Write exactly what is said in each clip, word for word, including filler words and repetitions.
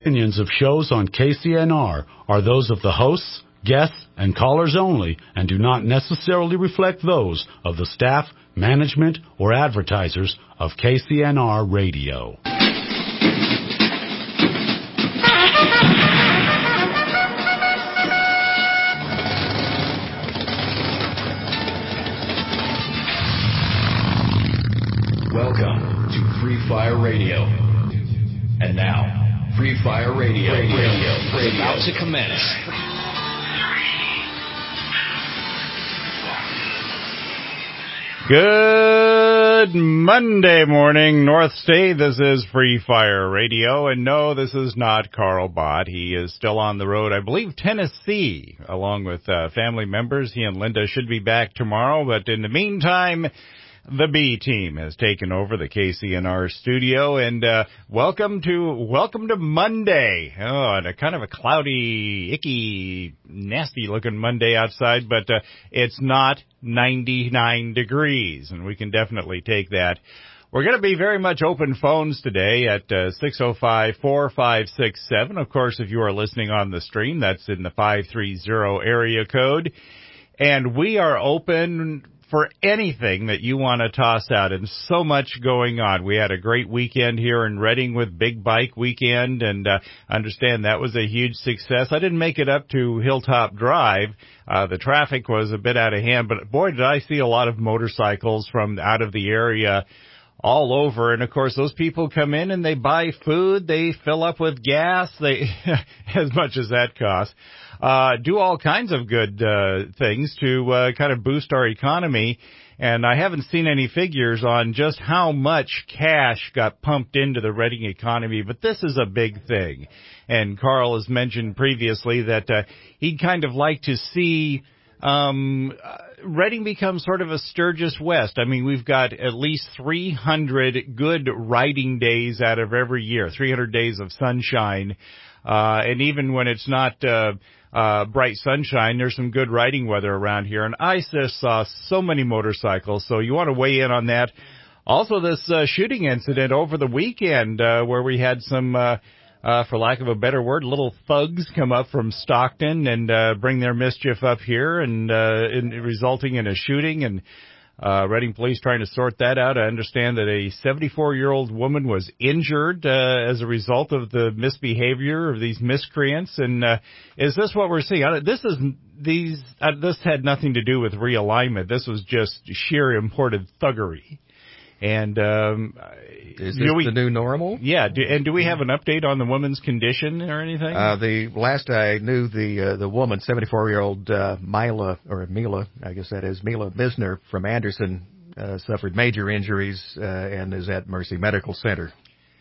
opinions of shows on K C N R are those of the hosts, guests, and callers only and do not necessarily reflect those of the staff, management, or advertisers of K C N R Radio. Welcome to Free Fire Radio. And now, Free Fire Radio, radio, radio, radio is about to commence. Good Monday morning, North State. This is Free Fire Radio. And no, this is not Carl Bott. He is still on the road, I believe, Tennessee, along with uh, family members. He and Linda should be back tomorrow. But in the meantime, the B team has taken over the K C N R studio, and uh, welcome to welcome to Monday. Oh, and a kind of a cloudy, icky, nasty-looking Monday outside, but uh, it's not ninety-nine degrees, and we can definitely take that. We're going to be very much open phones today at uh, six oh five, four five six seven. Of course, if you are listening on the stream, that's in the five three zero area code, and we are open for anything that you want to toss out, and so much going on. We had a great weekend here in Reading with Big Bike Weekend, and uh, understand that was a huge success. I didn't make it up to Hilltop Drive. Uh, the traffic was a bit out of hand, but boy, did I see a lot of motorcycles from out of the area all over. And of course, those people come in and they buy food, they fill up with gas, they as much as that costs. Uh, do all kinds of good uh, things to uh, kind of boost our economy. And I haven't seen any figures on just how much cash got pumped into the Reading economy, but this is a big thing. And Carl has mentioned previously that uh, he'd kind of like to see um Reading becomes sort of a Sturgis West. I mean, we've got at least three hundred good riding days out of every year, three hundred days of sunshine. Uh, and even when it's not, uh, uh, bright sunshine, there's some good riding weather around here. And I just saw so many motorcycles. So you want to weigh in on that. Also, this, uh, shooting incident over the weekend, uh, where we had some, uh, uh, for lack of a better word, little thugs come up from Stockton and, uh, bring their mischief up here and, uh, in, resulting in a shooting. And, Uh, Reading Police trying to sort that out. I understand that a seventy-four-year-old woman was injured uh, as a result of the misbehavior of these miscreants. And uh, is this what we're seeing? This is these. Uh, this had nothing to do with realignment. This was just sheer imported thuggery. And um, is this we, the new normal? Yeah. Do, and do we have an update on the woman's condition or anything? Uh, the last I knew, the uh, the woman, seventy-four-year-old uh, Mila, or Mila, I guess that is, Mila Misner from Anderson, uh, suffered major injuries uh, and is at Mercy Medical Center.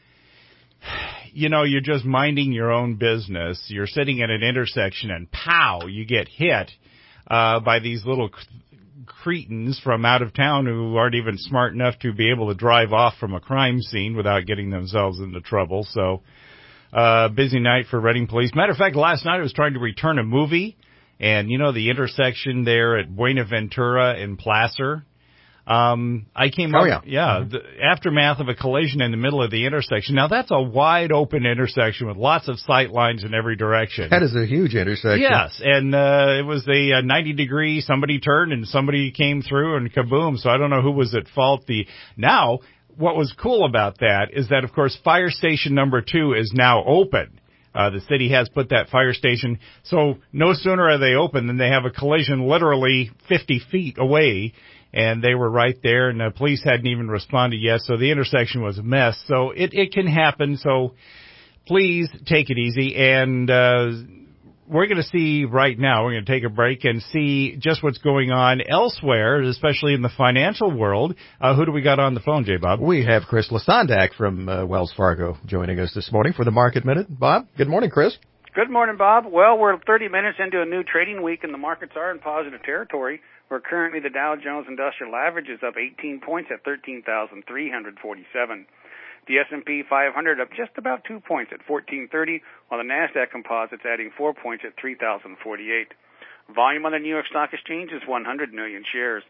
You know, you're just minding your own business. You're sitting at an intersection and pow, you get hit uh, by these little cretins from out of town who aren't even smart enough to be able to drive off from a crime scene without getting themselves into trouble. So, uh, busy night for Reading Police. Matter of fact, last night I was trying to return a movie, and you know the intersection there at Buenaventura and Placer. Um, I came oh, up, yeah, yeah, the aftermath of a collision in the middle of the intersection. Now that's a wide open intersection with lots of sight lines in every direction. That is a huge intersection. Yes, and uh, it was a uh, ninety degree. Somebody turned and somebody came through and kaboom. So I don't know who was at fault. The now, what was cool about that is that of course fire station number two is now open. Uh, the city has put that fire station. So no sooner are they open than they have a collision literally fifty feet away. And they were right there, and the police hadn't even responded yet, so the intersection was a mess. So it, it can happen, so please take it easy. And uh we're going to see right now, we're going to take a break and see just what's going on elsewhere, especially in the financial world. Uh Who do we got on the phone, J. Bob? We have Chris Lasandak from uh, Wells Fargo joining us this morning for the Market Minute. Bob, good morning, Chris. Good morning, Bob. Well, we're thirty minutes into a new trading week, and the markets are in positive territory. Where currently the Dow Jones Industrial Average is up eighteen points at thirteen thousand three hundred forty-seven. The S and P five hundred up just about two points at fourteen thirty, while the NASDAQ Composite's adding four points at three thousand forty-eight. Volume on the New York Stock Exchange is one hundred million shares.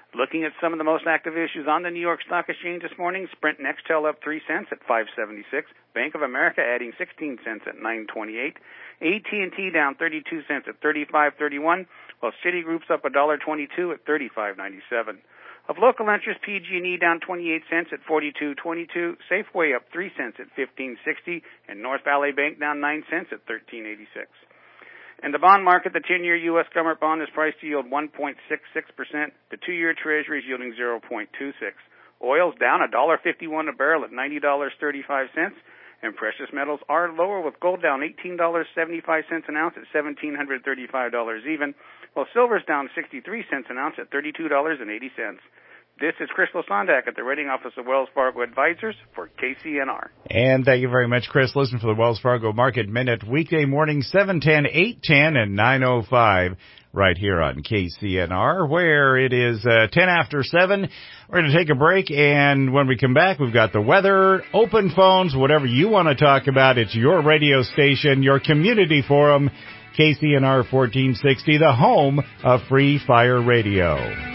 Looking at some of the most active issues on the New York Stock Exchange this morning, Sprint Nextel up three cents at five seventy-six. Bank of America adding sixteen cents at nine twenty-eight. A T and T down thirty-two cents at thirty-five thirty-one, while Citigroup's up one dollar twenty-two at thirty-five ninety-seven. Of local interest, P G and E down twenty-eight cents at forty-two twenty-two. Safeway up three cents at fifteen sixty, and North Valley Bank down nine cents at thirteen eighty-six. In the bond market, the ten-year U S government bond is priced to yield one point six six percent. The two-year Treasury is yielding zero point two six. Oil's down one dollar fifty-one a barrel at ninety dollars and thirty-five cents. And precious metals are lower, with gold down eighteen dollars and seventy-five cents an ounce at one thousand seven hundred thirty-five dollars even, while silver's down sixty-three cents an ounce at thirty-two dollars and eighty cents. This is Chris Sondak at the rating office of Wells Fargo Advisors for K C N R. And thank you very much, Chris. Listen for the Wells Fargo Market Minute weekday morning, seven ten, eight ten, and nine oh five right here on K C N R, where it is uh, ten after seven. We're going to take a break, and when we come back, we've got the weather, open phones, whatever you want to talk about. It's your radio station, your community forum, K C N R fourteen sixty, the home of Free Fire Radio.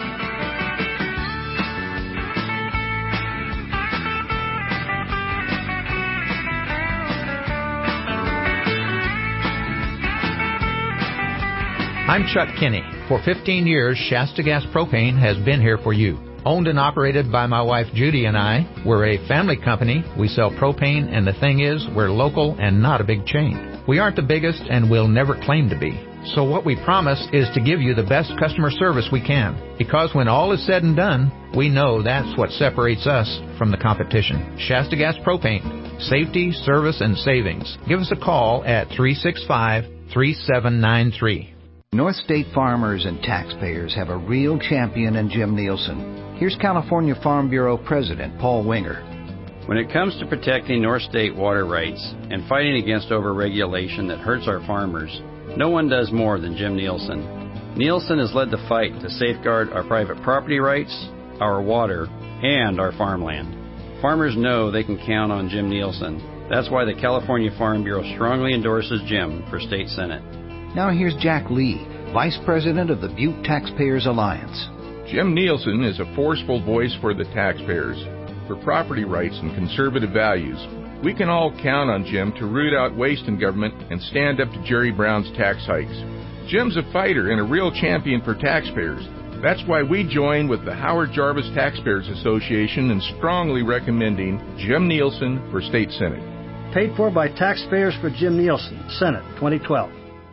I'm Chuck Kinney. For fifteen years, Shasta Gas Propane has been here for you. Owned and operated by my wife Judy and I, we're a family company. We sell propane, and the thing is, we're local and not a big chain. We aren't the biggest and will never claim to be. So what we promise is to give you the best customer service we can. Because when all is said and done, we know that's what separates us from the competition. Shasta Gas Propane. Safety, service, and savings. Give us a call at three six five, three seven nine three. North State farmers and taxpayers have a real champion in Jim Nielsen. Here's California Farm Bureau President Paul Winger. When it comes to protecting North State water rights and fighting against overregulation that hurts our farmers, no one does more than Jim Nielsen. Nielsen has led the fight to safeguard our private property rights, our water, and our farmland. Farmers know they can count on Jim Nielsen. That's why the California Farm Bureau strongly endorses Jim for State Senate. Now here's Jack Lee, Vice President of the Butte Taxpayers Alliance. Jim Nielsen is a forceful voice for the taxpayers, for property rights and conservative values. We can all count on Jim to root out waste in government and stand up to Jerry Brown's tax hikes. Jim's a fighter and a real champion for taxpayers. That's why we join with the Howard Jarvis Taxpayers Association in strongly recommending Jim Nielsen for State Senate. Paid for by Taxpayers for Jim Nielsen, Senate, twenty twelve.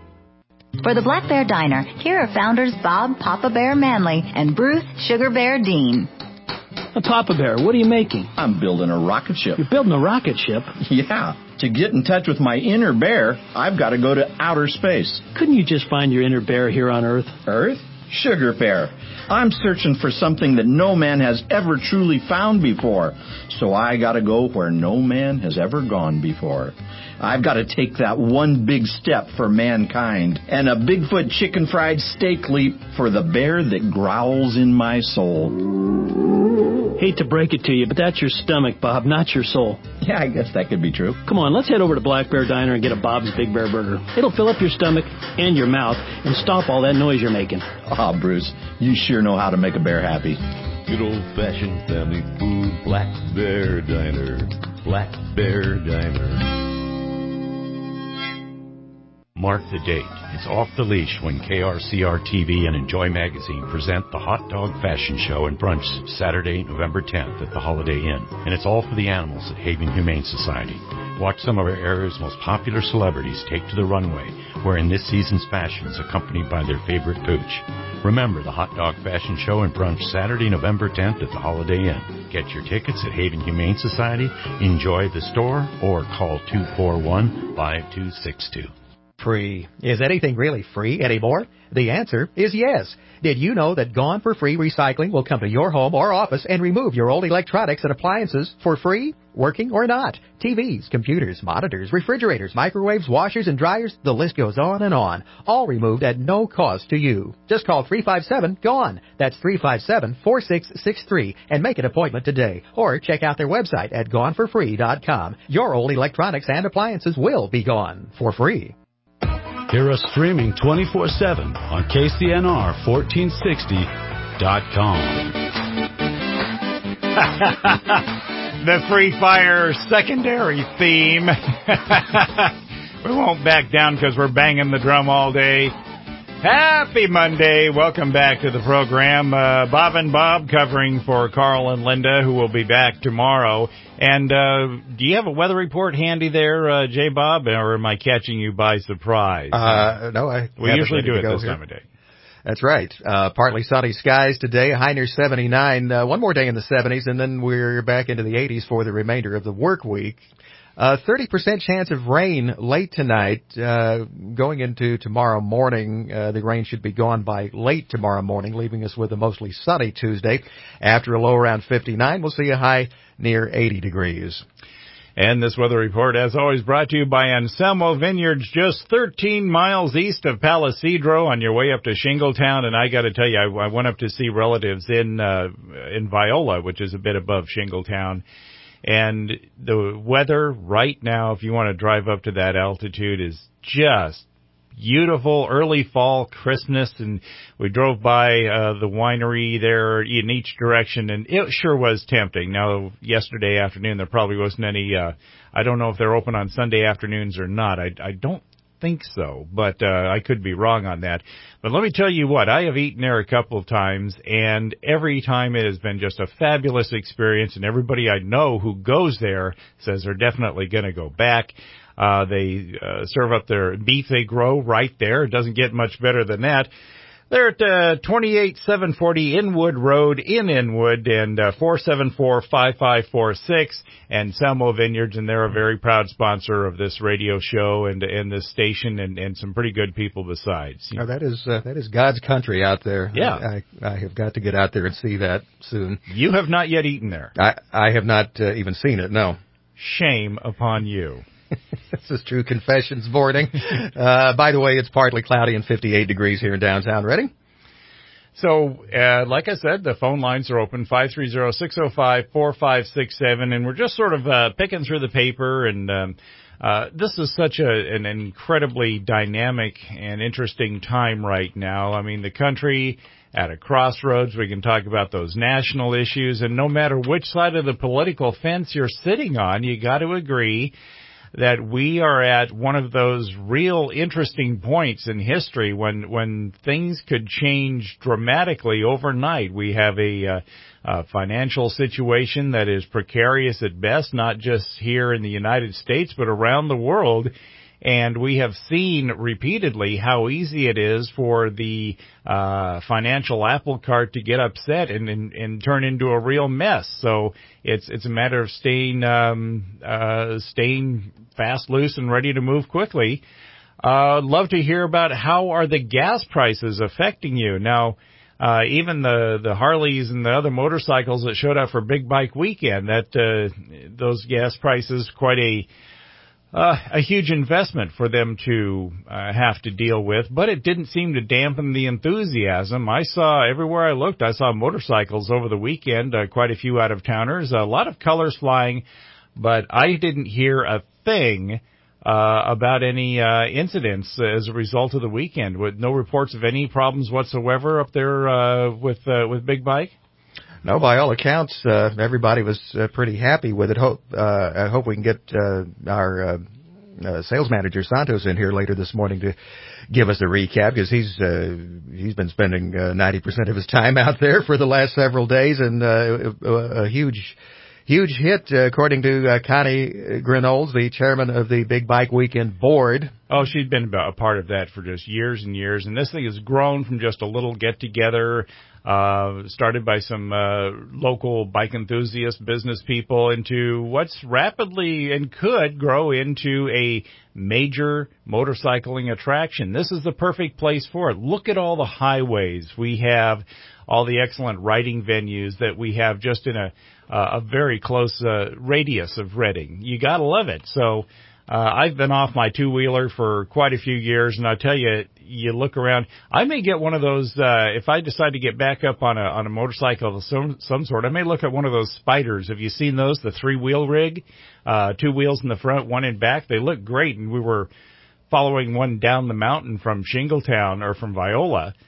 For the Black Bear Diner, here are founders Bob Papa Bear Manley and Bruce Sugar Bear Dean. Uh, Papa Bear, what are you making? I'm building a rocket ship. You're building a rocket ship? Yeah. To get in touch with my inner bear, I've got to go to outer space. Couldn't you just find your inner bear here on Earth? Earth? Sugar Bear. I'm searching for something that no man has ever truly found before. So I got to go where no man has ever gone before. I've got to take that one big step for mankind and a Bigfoot chicken fried steak leap for the bear that growls in my soul. Hate to break it to you, but that's your stomach, Bob, not your soul. Yeah, I guess that could be true. Come on, let's head over to Black Bear Diner and get a Bob's Big Bear Burger. It'll fill up your stomach and your mouth and stop all that noise you're making. Ah, oh, Bruce, you sure know how to make a bear happy. Good old-fashioned family food, Black Bear Diner, Black Bear Diner. Mark the date. It's Off the Leash when K R C R T V and Enjoy Magazine present the Hot Dog Fashion Show and Brunch Saturday, November tenth at the Holiday Inn. And it's all for the animals at Haven Humane Society. Watch some of our area's most popular celebrities take to the runway, wearing this season's fashions accompanied by their favorite pooch. Remember the Hot Dog Fashion Show and Brunch Saturday, November tenth at the Holiday Inn. Get your tickets at Haven Humane Society, enjoy the store, or call two four one, five two six two. Free. Is anything really free anymore? The answer is yes. Did you know that Gone for Free Recycling will come to your home or office and remove your old electronics and appliances for free, working or not? T Vs, computers, monitors, refrigerators, microwaves, washers, and dryers, the list goes on and on. All removed at no cost to you. Just call three five seven, GONE. That's three five seven, four six six three and make an appointment today. Or check out their website at gone for free dot com. Your old electronics and appliances will be gone for free. Hear us streaming twenty-four seven on K C N R fourteen sixty dot com. The Free Fire secondary theme. We won't back down because we're banging the drum all day. Happy Monday. Welcome back to the program. Uh, Bob and Bob covering for Carl and Linda, who will be back tomorrow. And uh, do you have a weather report handy there, uh, J. Bob, or am I catching you by surprise? Uh, no, I We usually do it this here. time of day. That's right. Uh, partly sunny skies today, high near seventy-nine. Uh, one more day in the seventies, and then we're back into the eighties for the remainder of the work week. Uh, thirty percent chance of rain late tonight. Uh, going into tomorrow morning, uh, the rain should be gone by late tomorrow morning, leaving us with a mostly sunny Tuesday. After a low around fifty-nine, we'll see a high near eighty degrees. And this weather report, as always, brought to you by Anselmo Vineyards, just thirteen miles east of Palisadro on your way up to Shingletown. And I got to tell you, I, I went up to see relatives in uh, in Viola, which is a bit above Shingletown. And the weather right now, if you want to drive up to that altitude, is just beautiful. Early fall crispness, and we drove by uh, the winery there in each direction, and it sure was tempting. Now, yesterday afternoon, there probably wasn't any, uh, I don't know if they're open on Sunday afternoons or not. I, I don't think so, but uh, I could be wrong on that. But let me tell you what, I have eaten there a couple of times, and every time it has been just a fabulous experience, and everybody I know who goes there says they're definitely going to go back. Uh, they uh, serve up their beef they grow right there. It doesn't get much better than that. They're at uh, twenty-eight seven forty Inwood Road in Inwood, and uh, four seven four, five five four six, and Selmo Vineyards, and they're a very proud sponsor of this radio show and and this station, and, and some pretty good people besides. Oh, that is uh, that is God's country out there. Yeah. I, I, I have got to get out there and see that soon. You have not yet eaten there. I, I have not uh, even seen it, no. Shame upon you. This is True Confessions morning. Uh, by the way, it's partly cloudy and fifty-eight degrees here in downtown Reading. So, uh, like I said, the phone lines are open, five three zero, six zero five, four five six seven, and we're just sort of uh, picking through the paper, and um, uh, this is such a, an incredibly dynamic and interesting time right now. I mean, the country at a crossroads. We can talk about those national issues, and no matter which side of the political fence you're sitting on, you got to agree that we are at one of those real interesting points in history when when things could change dramatically overnight. We have a, uh, a financial situation that is precarious at best, not just here in the United States, but around the world. And we have seen repeatedly how easy it is for the uh financial apple cart to get upset and, and, and turn into a real mess. So it's it's a matter of staying um uh staying fast, loose, and ready to move quickly. Uh love to hear about how are the gas prices affecting you. Now, uh even the the Harleys and the other motorcycles that showed up for Big Bike Weekend, that uh those gas prices, quite a Uh, a huge investment for them to uh, have to deal with, but it didn't seem to dampen the enthusiasm. I saw, everywhere I looked, I saw motorcycles over the weekend, uh, quite a few out-of-towners, a lot of colors flying, but I didn't hear a thing uh, about any uh, incidents as a result of the weekend, with no reports of any problems whatsoever up there uh, with uh, with Big Bike. No, by all accounts, uh, everybody was uh, pretty happy with it. Hope, uh, I hope we can get uh, our uh, uh, sales manager Santos in here later this morning to give us a recap, because he's uh, he's been spending uh, ninety percent of his time out there for the last several days, and uh, a, a huge huge hit, uh, according to uh, Connie Grinold, the chairman of the Big Bike Weekend board. Oh, she'd been a part of that for just years and years, and this thing has grown from just a little get-together, uh, started by some uh, local bike enthusiast business people, into what's rapidly and could grow into a major motorcycling attraction. This is the perfect place for it. Look at all the highways we have, all the excellent riding venues that we have just in a uh, a very close uh, radius of Reading. You gotta love it. So uh, I've been off my two-wheeler for quite a few years, and I tell you, you look around. I may get one of those, uh, if I decide to get back up on a on a motorcycle of some, some sort, I may look at one of those Spyders. Have you seen those? The three-wheel rig, uh, two wheels in the front, one in back. They look great, and we were following one down the mountain from Shingletown, or from Viola,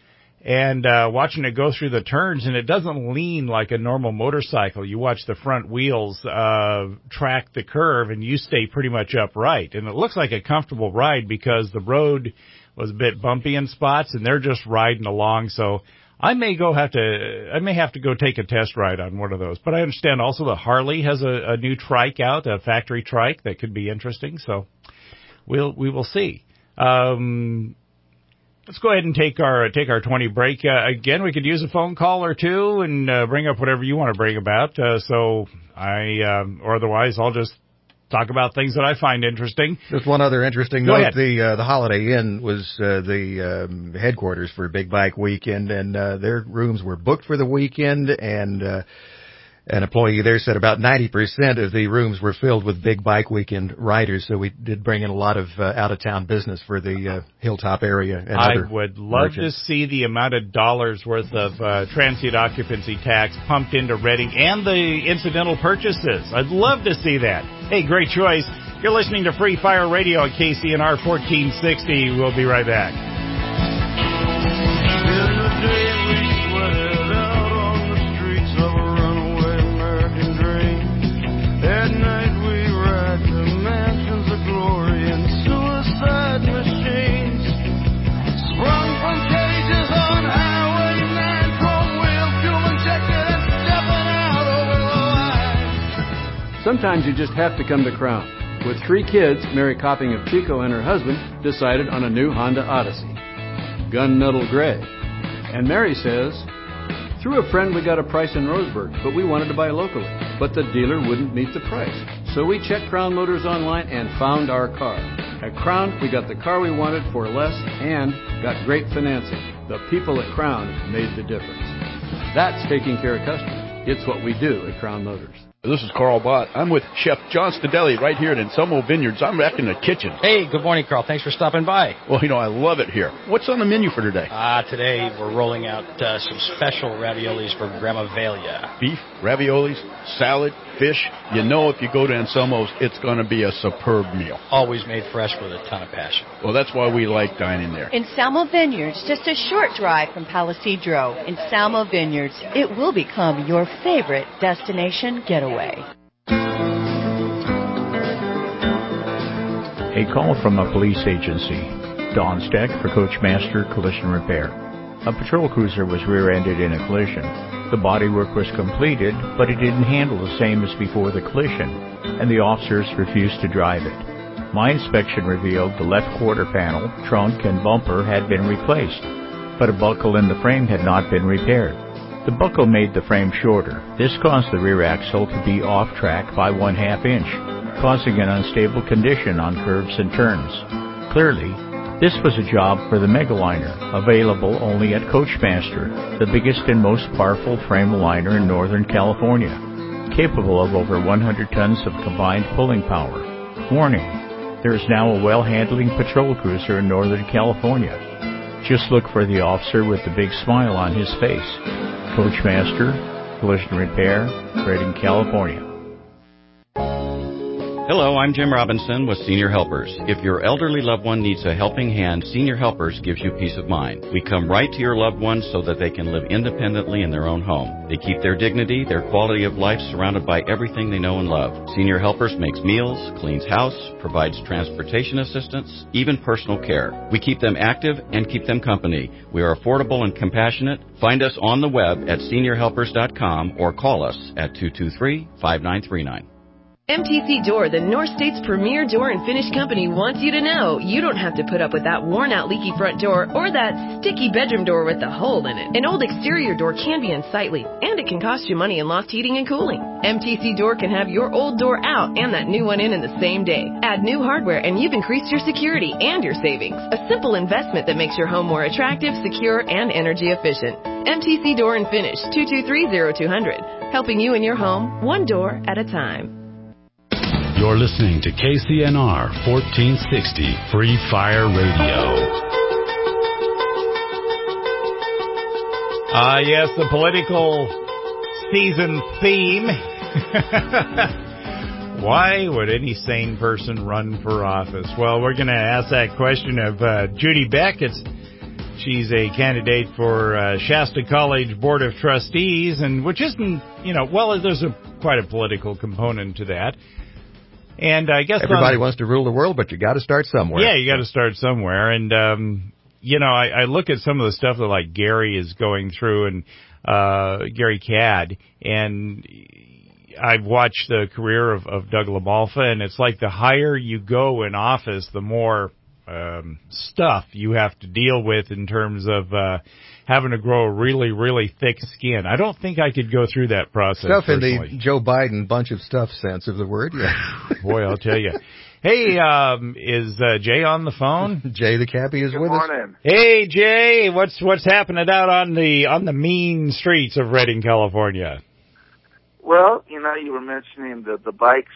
and uh, watching it go through the turns, and it doesn't lean like a normal motorcycle. You watch the front wheels uh, track the curve, and you stay pretty much upright. And it looks like a comfortable ride because the road was a bit bumpy in spots, and they're just riding along. So I may go have to, I may have to go take a test ride on one of those. But I understand also that Harley has a, a new trike out, a factory trike that could be interesting. So we'll we will see. Um, let's go ahead and take our take our twenty break. Uh, again, we could use a phone call or two and uh, bring up whatever you want to bring about. Uh, so I, um, or otherwise, I'll just talk about things that I find interesting. Just one other interesting Go note. ahead. The uh, the Holiday Inn was uh, the um, headquarters for Big Bike Weekend, and uh, their rooms were booked for the weekend, and uh, an employee there said about ninety percent of the rooms were filled with Big Bike Weekend riders, so we did bring in a lot of uh, out-of-town business for the uh, Hilltop area. And I other would love merchants. to see the amount of dollars worth of uh, transient occupancy tax pumped into Reading and the incidental purchases. I'd love to see that. Hey, great choice. You're listening to Free Fire Radio at K C N R fourteen sixty. We'll be right back. Sometimes you just have to come to Crown. With three kids, Mary Copping of Chico and her husband decided on a new Honda Odyssey, gunmetal gray. And Mary says, through a friend we got a price in Roseburg, but we wanted to buy locally. But the dealer wouldn't meet the price. So we checked Crown Motors online and found our car. At Crown, we got the car we wanted for less and got great financing. The people at Crown made the difference. That's taking care of customers. It's what we do at Crown Motors. This is Carl Bott. I'm with Chef John Stadelli right here at Anselmo Vineyards. I'm back in the kitchen. Hey, good morning, Carl. Thanks for stopping by. Well, you know, I love it here. What's on the menu for today? Ah, uh, today we're rolling out uh, some special raviolis from Grandma Velia. Beef, raviolis, salad, fish. You know if you go to Anselmo's, it's going to be a superb meal. Always made fresh with a ton of passion. Well, that's why we like dining there. Anselmo Vineyards, just a short drive from Palisadro. Anselmo Vineyards, it will become your favorite destination getaway. A call from a police agency. Don Steck for Coachmaster Collision Repair. A patrol cruiser was rear-ended in a collision. The bodywork was completed, but it didn't handle the same as before the collision, and the officers refused to drive it. My inspection revealed the left quarter panel, trunk, and bumper had been replaced, but a buckle in the frame had not been repaired. The buckle made the frame shorter. This caused the rear axle to be off track by one half inch, causing an unstable condition on curves and turns. Clearly, this was a job for the Megaliner, available only at Coachmaster, the biggest and most powerful frame liner in Northern California, capable of over one hundred tons of combined pulling power. Warning, there is now a well-handling patrol cruiser in Northern California. Just look for the officer with the big smile on his face. Coachmaster, Collision Repair, Redding, California. Hello, I'm Jim Robinson with Senior Helpers. If your elderly loved one needs a helping hand, Senior Helpers gives you peace of mind. We come right to your loved ones so that they can live independently in their own home. They keep their dignity, their quality of life surrounded by everything they know and love. Senior Helpers makes meals, cleans house, provides transportation assistance, even personal care. We keep them active and keep them company. We are affordable and compassionate. Find us on the web at senior helpers dot com or call us at two two three, five nine three nine. M T C Door, the North State's premier door and finish company, wants you to know you don't have to put up with that worn-out leaky front door or that sticky bedroom door with the hole in it. An old exterior door can be unsightly, and it can cost you money in lost heating and cooling. M T C Door can have your old door out and that new one in in the same day. Add new hardware and you've increased your security and your savings. A simple investment that makes your home more attractive, secure, and energy efficient. M T C Door and Finish, two two three, zero two zero zero, helping you in your home, one door at a time. You're listening to K C N R fourteen sixty Free Fire Radio. Ah, uh, yes, the political season theme. Why would any sane person run for office? Well, we're going to ask that question of uh, Judy Beck. It's She's a candidate for uh, Shasta College Board of Trustees, and which isn't, you know, well, there's a quite a political component to that. And I guess everybody on, wants to rule the world, but you got to start somewhere. Yeah, you got to start somewhere. And um, you know, I, I look at some of the stuff that like Gary is going through, and uh, Gary Cadd, and I've watched the career of, of Doug LaMalfa, and it's like the higher you go in office, the more um, stuff you have to deal with in terms of uh, having to grow a really, really thick skin. I don't think I could go through that process. Stuff personally. In the Joe Biden bunch of stuff sense of the word, yeah. Boy, I'll tell you. Hey, um, is uh, Jay on the phone? Jay the cabbie is Good with morning. us. Hey, Jay, what's what's happening out on the on the mean streets of Redding, California? Well, you know, you were mentioning the the bikes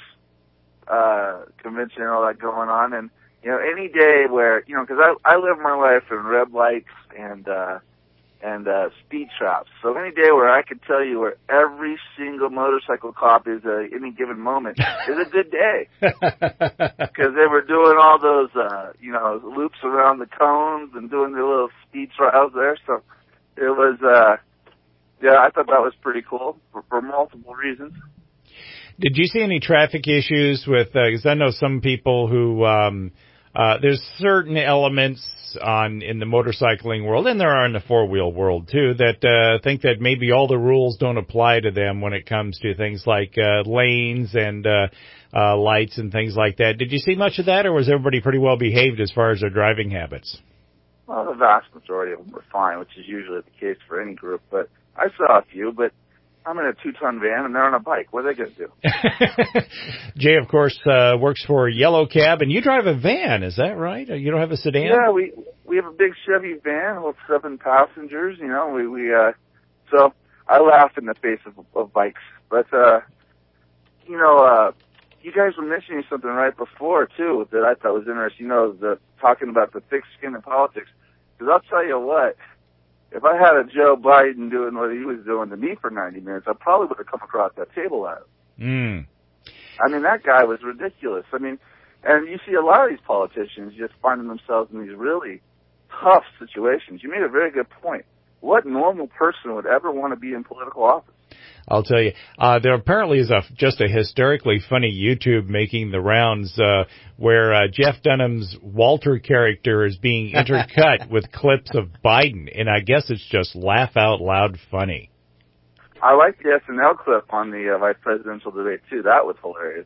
uh, convention and all that going on, and you know, any day where you know, because I I live my life in red lights and uh, and uh, speed traps, so any day where I could tell you where every single motorcycle cop is at any given moment is a good day, because they were doing all those uh, you know loops around the cones and doing their little speed trials there, so it was. Uh, Yeah, I thought that was pretty cool for, for multiple reasons. Did you see any traffic issues with, because uh, I know some people who, um, uh, there's certain elements on in the motorcycling world, and there are in the four-wheel world too, that uh, think that maybe all the rules don't apply to them when it comes to things like uh, lanes and uh, uh, lights and things like that. Did you see much of that, or was everybody pretty well behaved as far as their driving habits? Well, the vast majority of them were fine, which is usually the case for any group, but I saw a few, but I'm in a two-ton van, and they're on a bike. What are they going to do? Jay, of course, uh, works for Yellow Cab, and you drive a van, is that right? You don't have a sedan? Yeah, we we have a big Chevy van with seven passengers, you know. We, we uh, so I laugh in the face of, of bikes. But, uh, you know, uh, you guys were mentioning something right before, too, that I thought was interesting, you know, the talking about the thick skin in politics. Because I'll tell you what, if I had a Joe Biden doing what he was doing to me for ninety minutes, I probably would have come across that table at him. Mm. I mean, that guy was ridiculous. I mean, and you see a lot of these politicians just finding themselves in these really tough situations. You made a very good point. What normal person would ever want to be in political office? I'll tell you, uh, there apparently is a, just a hysterically funny YouTube making the rounds, uh, where, uh, Jeff Dunham's Walter character is being intercut with clips of Biden, and I guess it's just laugh out loud funny. I like the S N L clip on the uh, vice presidential debate, too. That was hilarious.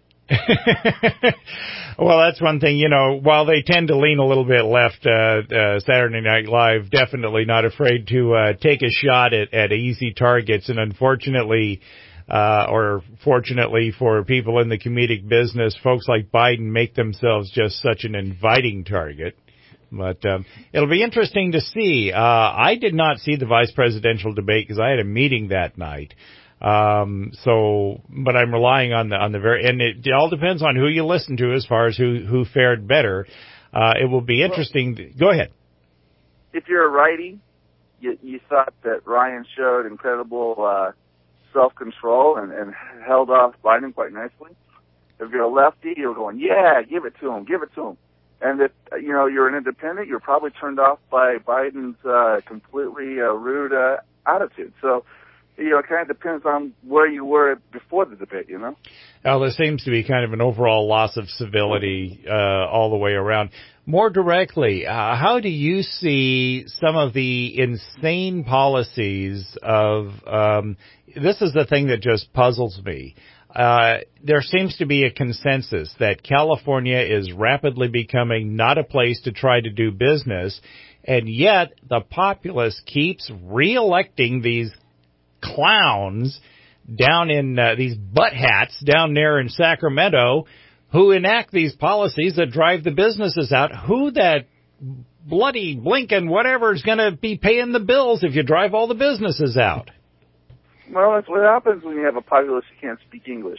Well, that's one thing, you know, while they tend to lean a little bit left, uh, uh, Saturday Night Live, definitely not afraid to, uh, take a shot at, at easy targets. And unfortunately, uh, or fortunately for people in the comedic business, folks like Biden make themselves just such an inviting target. But, um, it'll be interesting to see. Uh, I did not see the vice presidential debate because I had a meeting that night. Um, so, but I'm relying on the, on the very, and it, it all depends on who you listen to as far as who, who fared better. Uh, it will be interesting. To, go ahead. If you're a righty, you, you thought that Ryan showed incredible, uh, self-control and, and held off Biden quite nicely. If you're a lefty, you're going, yeah, give it to him, give it to him. And if, you know, you're an independent, you're probably turned off by Biden's, uh, completely, uh, rude, uh, attitude. So, you know, it kind of depends on where you were before the debate, you know? Well, there seems to be kind of an overall loss of civility uh, all the way around. More directly, uh, how do you see some of the insane policies of, um, this is the thing that just puzzles me. Uh, there seems to be a consensus that California is rapidly becoming not a place to try to do business, and yet the populace keeps re-electing these clowns down in uh, these butt hats down there in Sacramento who enact these policies that drive the businesses out. Who that bloody blinking whatever is going to be paying the bills if you drive all the businesses out? Well, that's what happens when you have a populace who can't speak English.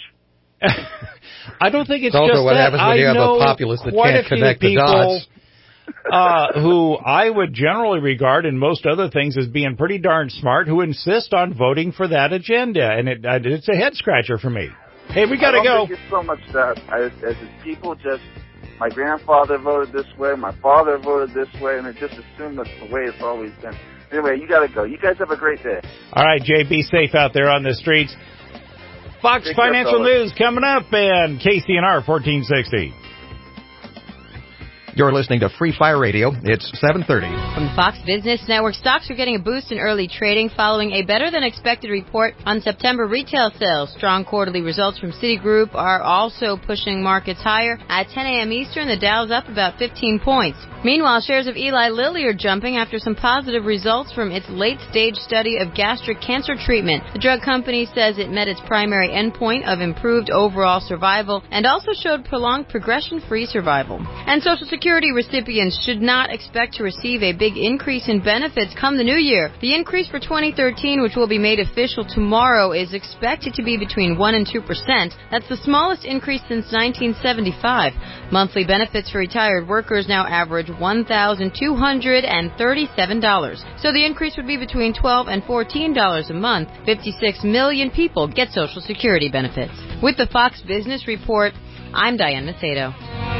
I don't think it's, it's also just what that. happens when I you have know a populace that quite can't a few connect people, the dots. uh, who I would generally regard in most other things as being pretty darn smart, who insist on voting for that agenda, and it, it's a head scratcher for me. Hey, we gotta I don't go. think it's so much that as, as it's people just my grandfather voted this way, my father voted this way, and I just assume that's the way it's always been. Anyway, you got to go. You guys have a great day. All right, Jay, be safe out there on the streets. Fox Take Financial care, News coming up, and K C N R fourteen sixty. You're listening to Free Fire Radio. It's seven thirty. From the Fox Business Network, stocks are getting a boost in early trading following a better-than-expected report on September retail sales. Strong quarterly results from Citigroup are also pushing markets higher. At ten a.m. Eastern, the Dow's up about fifteen points. Meanwhile, shares of Eli Lilly are jumping after some positive results from its late-stage study of gastric cancer treatment. The drug company says it met its primary endpoint of improved overall survival and also showed prolonged progression-free survival. And Social Security recipients should not expect to receive a big increase in benefits come the new year. The increase for twenty thirteen, which will be made official tomorrow, is expected to be between one and two percent. That's the smallest increase since nineteen seventy-five. Monthly benefits for retired workers now average one thousand two hundred thirty-seven dollars. So the increase would be between twelve dollars and fourteen dollars a month. fifty-six million people get Social Security benefits. With the Fox Business Report, I'm Diane Macedo.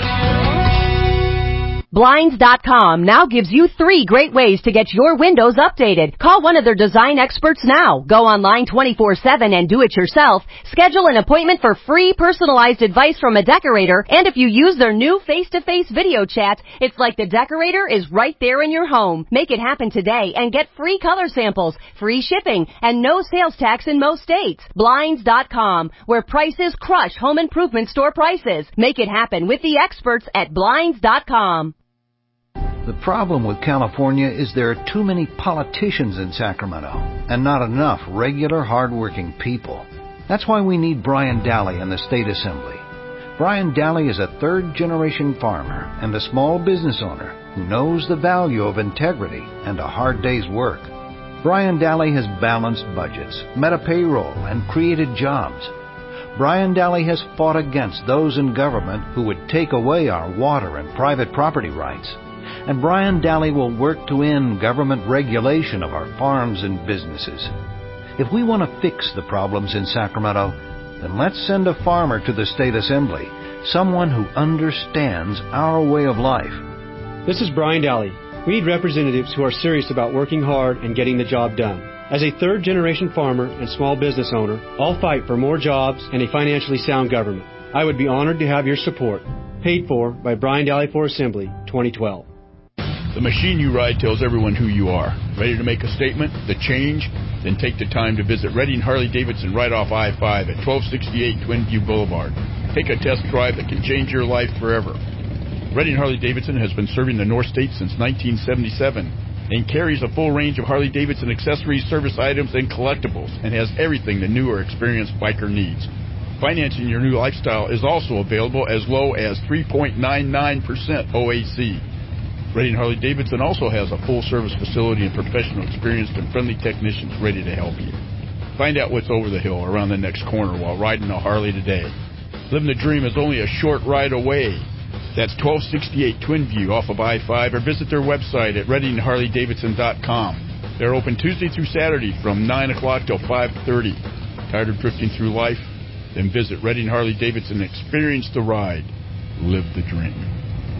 Blinds dot com now gives you three great ways to get your windows updated. Call one of their design experts now. Go online twenty-four seven and do it yourself. Schedule an appointment for free personalized advice from a decorator. And if you use their new face-to-face video chat, it's like the decorator is right there in your home. Make it happen today and get free color samples, free shipping, and no sales tax in most states. Blinds dot com, where prices crush home improvement store prices. Make it happen with the experts at Blinds dot com. The problem with California is there are too many politicians in Sacramento and not enough regular, hard-working people. That's why we need Brian Daly in the State Assembly. Brian Daly is a third-generation farmer and a small business owner who knows the value of integrity and a hard day's work. Brian Daly has balanced budgets, met a payroll, and created jobs. Brian Daly has fought against those in government who would take away our water and private property rights. And Brian Daly will work to end government regulation of our farms and businesses. If we want to fix the problems in Sacramento, then let's send a farmer to the State Assembly, someone who understands our way of life. This is Brian Daly. We need representatives who are serious about working hard and getting the job done. As a third-generation farmer and small business owner, I'll fight for more jobs and a financially sound government. I would be honored to have your support. Paid for by Brian Daly for Assembly, twenty twelve. The machine you ride tells everyone who you are. Ready to make a statement? The change? Then take the time to visit Redding Harley-Davidson right off I five at twelve sixty-eight Twin View Boulevard. Take a test drive that can change your life forever. Redding Harley-Davidson has been serving the North State since nineteen seventy-seven and carries a full range of Harley-Davidson accessories, service items, and collectibles, and has everything the new or experienced biker needs. Financing your new lifestyle is also available as low as three point nine nine percent O A C. Redding Harley-Davidson also has a full-service facility and professional, experienced, and friendly technicians ready to help you. Find out what's over the hill around the next corner while riding a Harley today. Living the dream is only a short ride away. That's twelve sixty-eight Twin View off of I five, or visit their website at redding harley davidson dot com. They're open Tuesday through Saturday from nine o'clock till five thirty. Tired of drifting through life? Then visit Redding Harley-Davidson and experience the ride. Live the dream.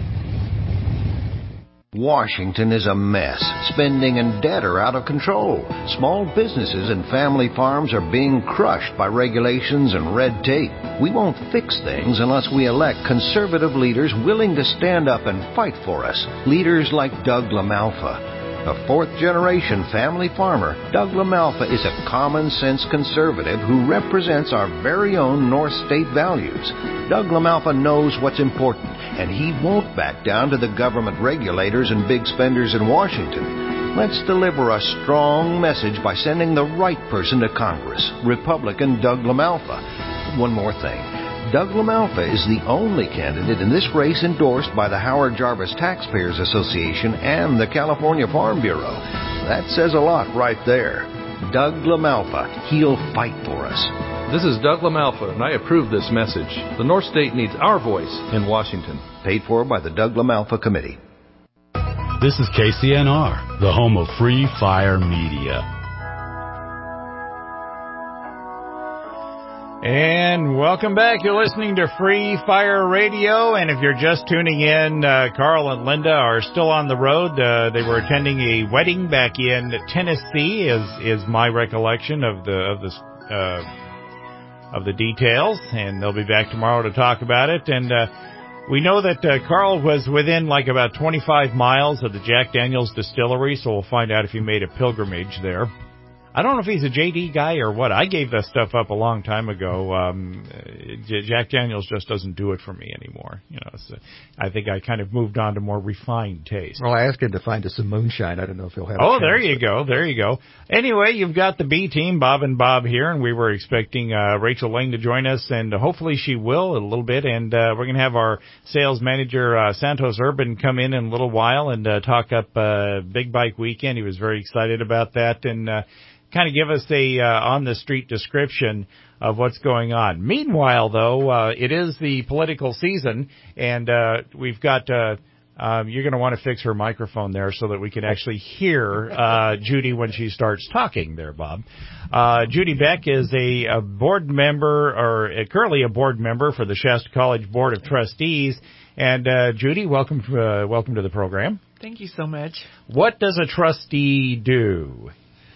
Washington is a mess. Spending and debt are out of control. Small businesses and family farms are being crushed by regulations and red tape. We won't fix things unless we elect conservative leaders willing to stand up and fight for us. Leaders like Doug LaMalfa. A fourth-generation family farmer, Doug LaMalfa is a common-sense conservative who represents our very own North State values. Doug LaMalfa knows what's important, and he won't back down to the government regulators and big spenders in Washington. Let's deliver a strong message by sending the right person to Congress, Republican Doug LaMalfa. One more thing. Doug LaMalfa is the only candidate in this race endorsed by the Howard Jarvis Taxpayers Association and the California Farm Bureau. That says a lot right there. Doug LaMalfa, he'll fight for us. This is Doug LaMalfa, and I approve this message. The North State needs our voice in Washington. Paid for by the Doug LaMalfa Committee. This is K C N R, the home of Free Fire Media. And welcome back. You're listening to Free Fire Radio, and if you're just tuning in, uh, Carl and Linda are still on the road. Uh, they were attending a wedding back in Tennessee, is is my recollection of the of the uh, of the details, and they'll be back tomorrow to talk about it. And uh, we know that uh, Carl was within like about twenty-five miles of the Jack Daniel's distillery, so we'll find out if he made a pilgrimage there. I don't know if he's a J D guy or what. I gave that stuff up a long time ago. Um, Jack Daniels just doesn't do it for me anymore. You know, so I think I kind of moved on to more refined taste. Well, I asked him to find us some moonshine. I don't know if he'll have. Oh, a there you go. There you go. Anyway, you've got the B team, Bob and Bob here, and we were expecting uh, Rachel Lang to join us, and hopefully she will in a little bit. And uh, we're going to have our sales manager, uh, Santos Urban, come in in a little while and uh, talk up uh, Big Bike Weekend. He was very excited about that, and uh, kind of give us a uh, on-the-street description of what's going on. Meanwhile, though, uh, it is the political season, and uh, we've got uh, um, you're going to want to fix her microphone there so that we can actually hear uh, Judy when she starts talking there, Bob. Uh, Judy Beck is a, a board member, or uh, currently a board member for the Shasta College Board of Trustees. And uh, Judy, welcome uh, welcome to the program. Thank you so much. What does a trustee do?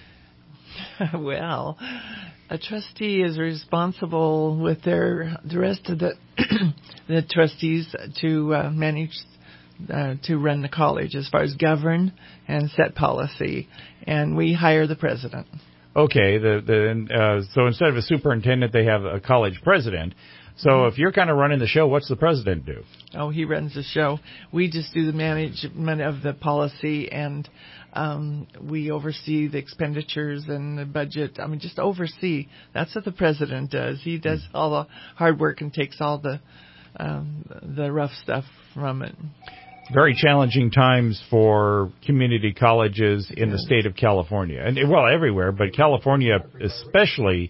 Well, a trustee is responsible with their the rest of the the trustees to uh, manage uh, to run the college as far as govern and set policy, and we hire the president. Okay, the the uh, so instead of a superintendent, they have a college president. So mm-hmm. if you're kind of running the show, what's the president do? Oh, he runs the show. We just do the management of the policy, and um, we oversee the expenditures and the budget. I mean, just oversee. That's what the president does. He does all the hard work and takes all the um, the rough stuff from it. Very challenging times for community colleges in the state of California, and well, everywhere, but California especially.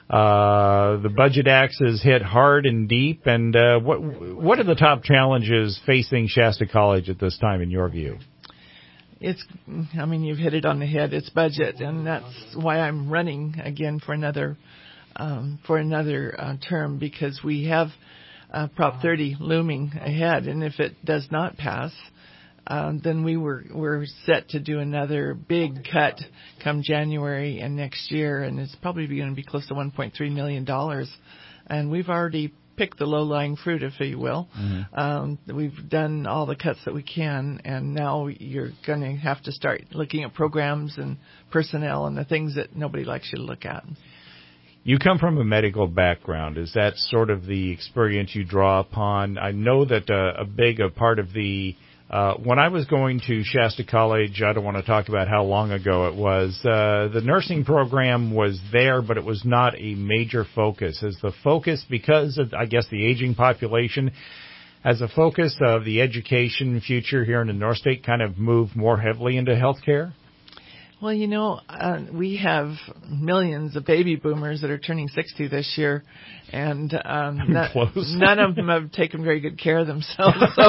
Uh, the budget axe is hit hard and deep, and uh, what what are the top challenges facing Shasta College at this time, in your view? It's, I mean, you've hit it on the head. It's budget, and that's why I'm running again for another um, for another uh, term, because we have uh, Prop thirty looming ahead, and if it does not pass, Um, then we were we're set to do another big cut come January and next year, and it's probably going to be close to one point three million dollars. And we've already picked the low-lying fruit, if you will. Mm-hmm. Um, we've done all the cuts that we can, and now you're going to have to start looking at programs and personnel and the things that nobody likes you to look at. You come from a medical background. Is that sort of the experience you draw upon? I know that uh, a big a part of the Uh, when I was going to Shasta College, I don't want to talk about how long ago it was, uh, the nursing program was there, but it was not a major focus. Is the focus, because of, I guess, the aging population, has the focus of the education future here in the North State kind of moved more heavily into healthcare? Well, you know, uh, we have millions of baby boomers that are turning sixty this year, and um, not, none of them have taken very good care of themselves, so,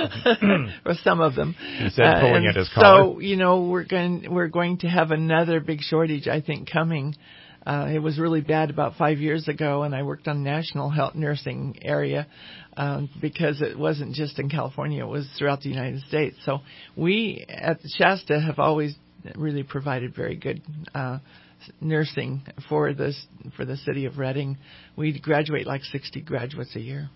or some of them. He said, pulling uh, at his collar. So, you know, we're going we're going to have another big shortage, I think, coming. Uh, it was really bad about five years ago, and I worked on the national health nursing area um, because it wasn't just in California; it was throughout the United States. So we at Shasta have always really provided very good uh, nursing for this for the city of Redding. We graduate like sixty graduates a year.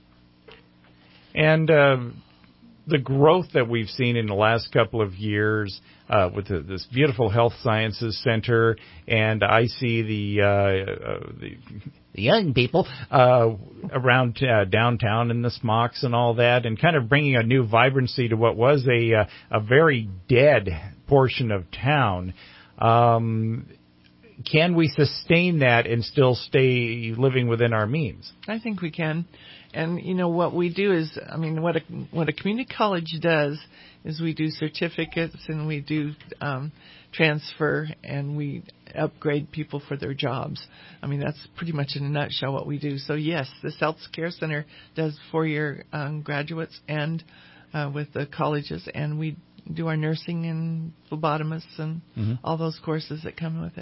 And uh, the growth that we've seen in the last couple of years uh, with the, this beautiful Health Sciences Center, and I see the uh, uh, the, the young people uh, around uh, downtown in the smocks and all that, and kind of bringing a new vibrancy to what was a uh, a very dead portion of town. Um, can we sustain that and still stay living within our means? I think we can. And, you know, what we do is, I mean, what a, what a community college does is we do certificates and we do um, transfer and we upgrade people for their jobs. I mean, that's pretty much in a nutshell what we do. So, yes, this Health Care Center does four-year um, graduates and uh, with the colleges, and we do our nursing and phlebotomists and mm-hmm. all those courses that come with it.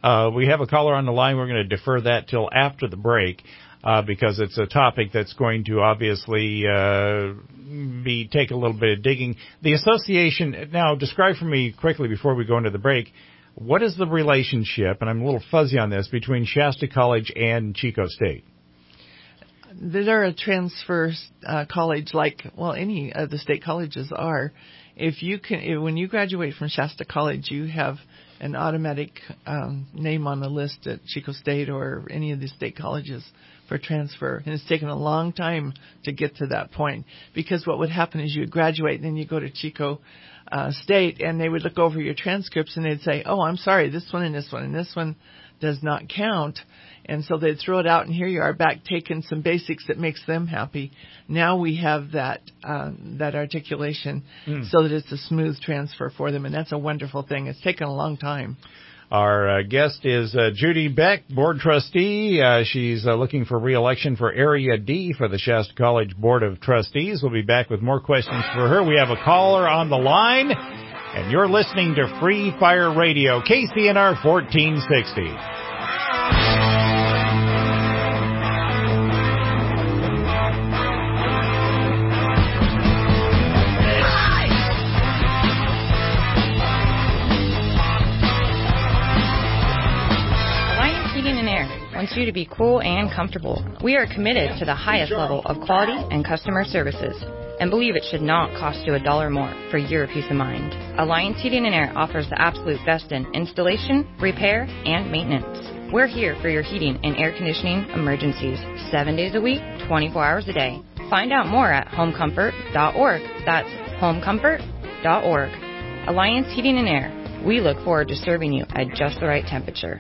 Uh, we have a caller on the line. We're going to defer that till after the break uh, because it's a topic that's going to obviously uh, be take a little bit of digging. The association, now describe for me quickly before we go into the break, what is the relationship, and I'm a little fuzzy on this, between Shasta College and Chico State? They're a transfer uh, college like, well, any of the state colleges are. If you can, if, when you graduate from Shasta College, you have an automatic um, name on the list at Chico State or any of the state colleges for transfer. And it's taken a long time to get to that point, because what would happen is you would graduate and then you go to Chico uh, State and they would look over your transcripts and they'd say, oh, I'm sorry, this one and this one and this one does not count. And so they'd throw it out, and here you are back taking some basics that makes them happy. Now we have that uh, that articulation mm. so that it's a smooth transfer for them, and that's a wonderful thing. It's taken a long time. Our uh, guest is uh, Judy Beck, board trustee. Uh, she's uh, looking for re-election for Area D for the Shasta College Board of Trustees. We'll be back with more questions for her. We have a caller on the line, and you're listening to Free Fire Radio, K C N R fourteen sixty. Wants you to be cool and comfortable. We are committed to the highest level of quality and customer services, and believe it should not cost you a dollar more for your peace of mind. Alliance Heating and Air offers the absolute best in installation, repair, and maintenance. We're here for your heating and air conditioning emergencies, seven days a week, twenty-four hours a day. Find out more at home comfort dot org. That's home comfort dot org. Alliance Heating and Air. We look forward to serving you at just the right temperature.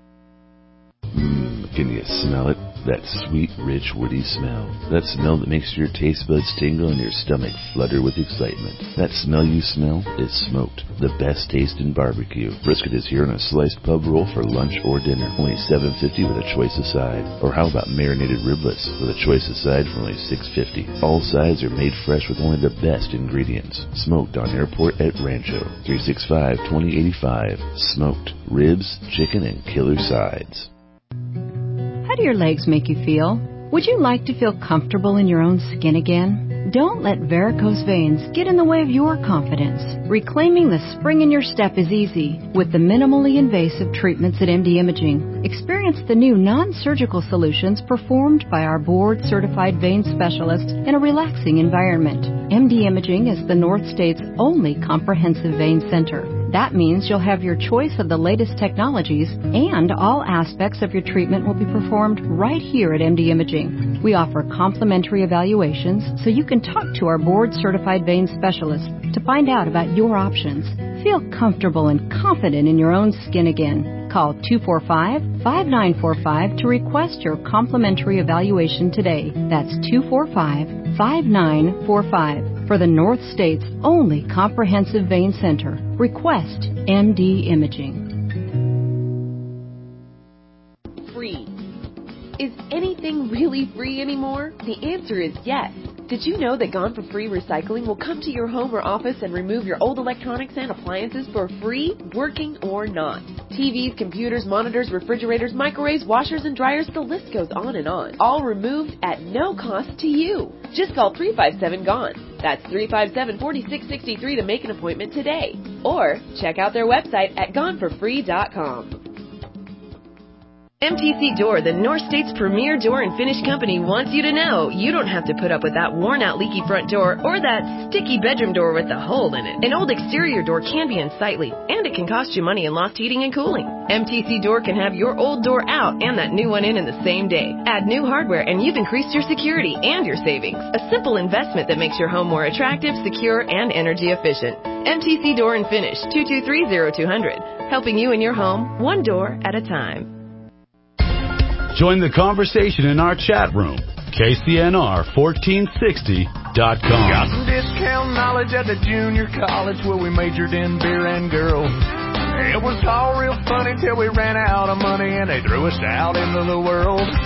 Can you smell it? That sweet, rich, woody smell. That smell that makes your taste buds tingle and your stomach flutter with excitement. That smell you smell is smoked. The best taste in barbecue. Brisket is here on a sliced pub roll for lunch or dinner. Only seven fifty with a choice of side. Or how about marinated riblets with a choice of side for only six fifty. All sides are made fresh with only the best ingredients. Smoked on Airport at Rancho. three six five, two oh eight five. Smoked. Ribs, chicken, and killer sides. How do your legs make you feel? Would you like to feel comfortable in your own skin again? Don't let varicose veins get in the way of your confidence. Reclaiming the spring in your step is easy with the minimally invasive treatments at M D Imaging. Experience the new non-surgical solutions performed by our board-certified vein specialists in a relaxing environment. M D Imaging is the North State's only comprehensive vein center. That means you'll have your choice of the latest technologies, and all aspects of your treatment will be performed right here at M D Imaging. We offer complimentary evaluations so you can talk to our board-certified vein specialist to find out about your options. Feel comfortable and confident in your own skin again. Call two four five, five nine four five to request your complimentary evaluation today. That's two four five, five nine four five. For the North State's only comprehensive vein center. Request M D Imaging. Free. Is anything really free anymore? The answer is yes. Did you know that Gone for Free Recycling will come to your home or office and remove your old electronics and appliances for free, working or not? T Vs, computers, monitors, refrigerators, microwaves, washers, and dryers, the list goes on and on. All removed at no cost to you. Just call three five seven GONE. That's three five seven, four six six three to make an appointment today. Or check out their website at gone for free dot com. M T C Door, the North State's premier door and finish company, wants you to know you don't have to put up with that worn-out leaky front door or that sticky bedroom door with the hole in it. An old exterior door can be unsightly, and it can cost you money in lost heating and cooling. M T C Door can have your old door out and that new one in in the same day. Add new hardware and you've increased your security and your savings. A simple investment that makes your home more attractive, secure, and energy efficient. M T C Door and Finish, two two three, zero two zero zero. Helping you in your home, one door at a time. Join the conversation in our chat room, K C N R fourteen sixty dot com. Got some discount knowledge at the junior college where we majored in beer and girls. It was all real funny till we ran out of money and they threw us out into the world.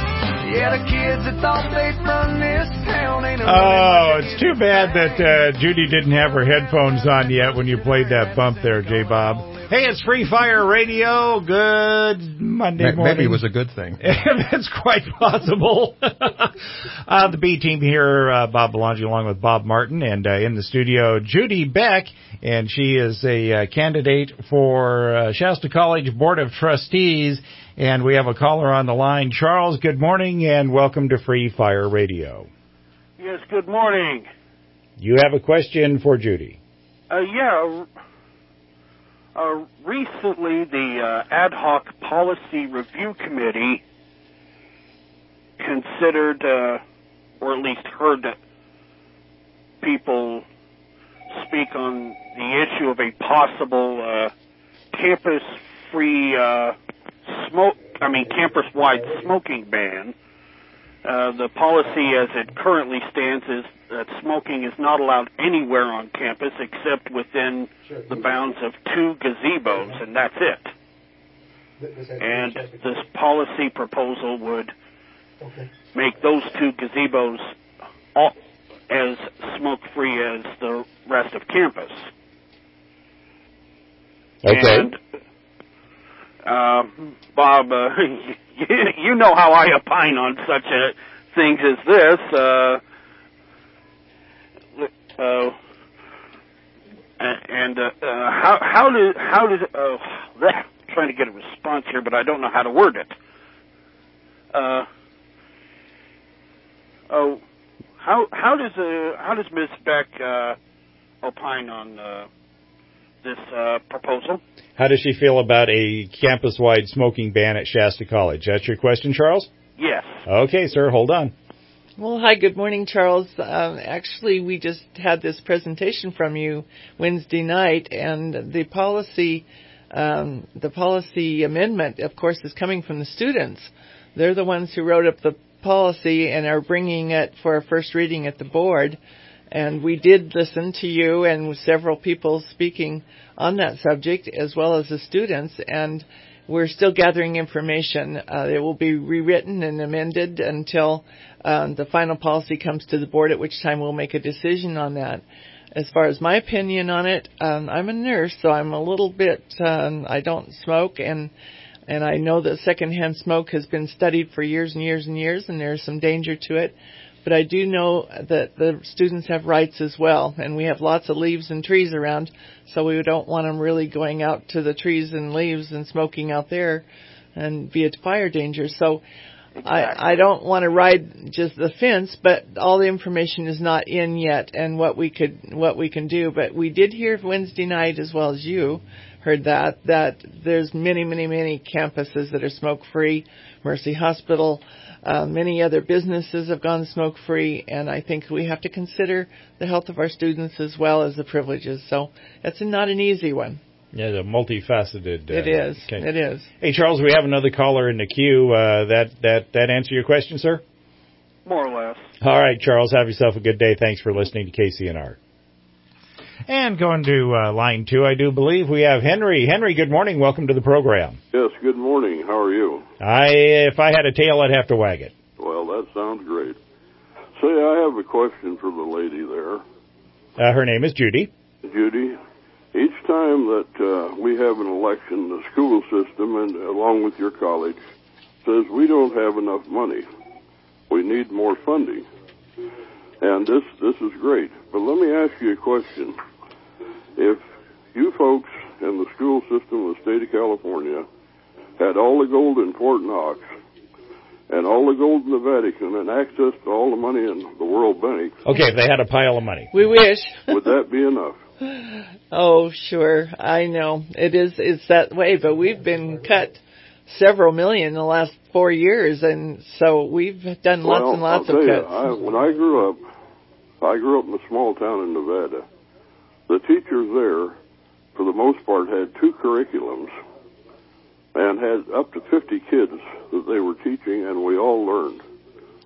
Yeah, the kids that thought they'd run this town ain't a Oh, it's too bad that uh, Judy didn't have her headphones on yet when you played that bump there, J-Bob. Hey, it's Free Fire Radio. Good Monday morning. Maybe it was a good thing. That's quite possible. uh, the B team here, uh, Bob Belangi along with Bob Martin, and uh, in the studio, Judy Beck, and she is a uh, candidate for uh, Shasta College Board of Trustees, and we have a caller on the line. Charles, good morning, and welcome to Free Fire Radio. Yes, good morning. You have a question for Judy. Uh, yeah, uh, recently the uh, Ad Hoc Policy Review Committee considered, uh, or at least heard people speak on the issue of a possible uh, campus-free uh, smoke, I mean campus-wide smoking ban. Uh, the policy as it currently stands is that smoking is not allowed anywhere on campus except within the bounds of two gazebos, and that's it. And this policy proposal would make those two gazebos all, as smoke-free as the rest of campus. Okay. And, uh, Bob, uh, you know how I opine on such a, things as this. Uh, uh, and uh, uh, how how do how does uh, I'm trying to get a response here, but I don't know how to word it. Uh, oh, how how does uh, how does Miz Beck uh, opine on uh, this uh, proposal? How does she feel about a campus-wide smoking ban at Shasta College? That's your question, Charles? Yes. Okay, sir, hold on. Well, hi, good morning, Charles. Um, actually, we just had this presentation from you Wednesday night, and the policy, um, the policy amendment, of course, is coming from the students. They're the ones who wrote up the policy and are bringing it for a first reading at the board. And we did listen to you and several people speaking on that subject, as well as the students, and we're still gathering information. Uh, it will be rewritten and amended until um, the final policy comes to the board, at which time we'll make a decision on that. As far as my opinion on it, um, I'm a nurse, so I'm a little bit, um, I don't smoke, and and I know that secondhand smoke has been studied for years and years and years, and there's some danger to it. But I do know that the students have rights as well, and we have lots of leaves and trees around, so we don't want them really going out to the trees and leaves and smoking out there and be a fire danger. So exactly. I, I don't want to ride just the fence, but all the information is not in yet and what we could what we can do. But we did hear Wednesday night, as well as you heard that, that there's many, many, many campuses that are smoke-free. Mercy Hospital, Uh, many other businesses have gone smoke-free, and I think we have to consider the health of our students as well as the privileges. So it's not an easy one. Yeah, the multifaceted. Uh, it is. Okay. It is. Hey, Charles, we have another caller in the queue. Uh, that that that answer your question, sir? More or less. All right, Charles, have yourself a good day. Thanks for listening to K C N R. And going to uh, line two, I do believe we have Henry. Henry, good morning. Welcome to the program. Yes, good morning. How are you? I, if I had a tail, I'd have to wag it. Well, that sounds great. Say, I have a question for the lady there. Uh, her name is Judy. Judy, each time that uh, we have an election, the school system, and along with your college, says we don't have enough money. We need more funding. And this this is great. But let me ask you a question. If you folks in the school system of the state of California had all the gold in Fort Knox and all the gold in the Vatican and access to all the money in the World Bank... Okay, if they had a pile of money. We wish. Would that be enough? Oh, sure. I know. It is, it's that way, but we've been cut several million in the last four years, and so we've done lots well, and lots I'll of tell cuts. You, I, when I grew up, I grew up in a small town in Nevada. The teachers there, for the most part, had two curriculums and had up to fifty kids that they were teaching, and we all learned.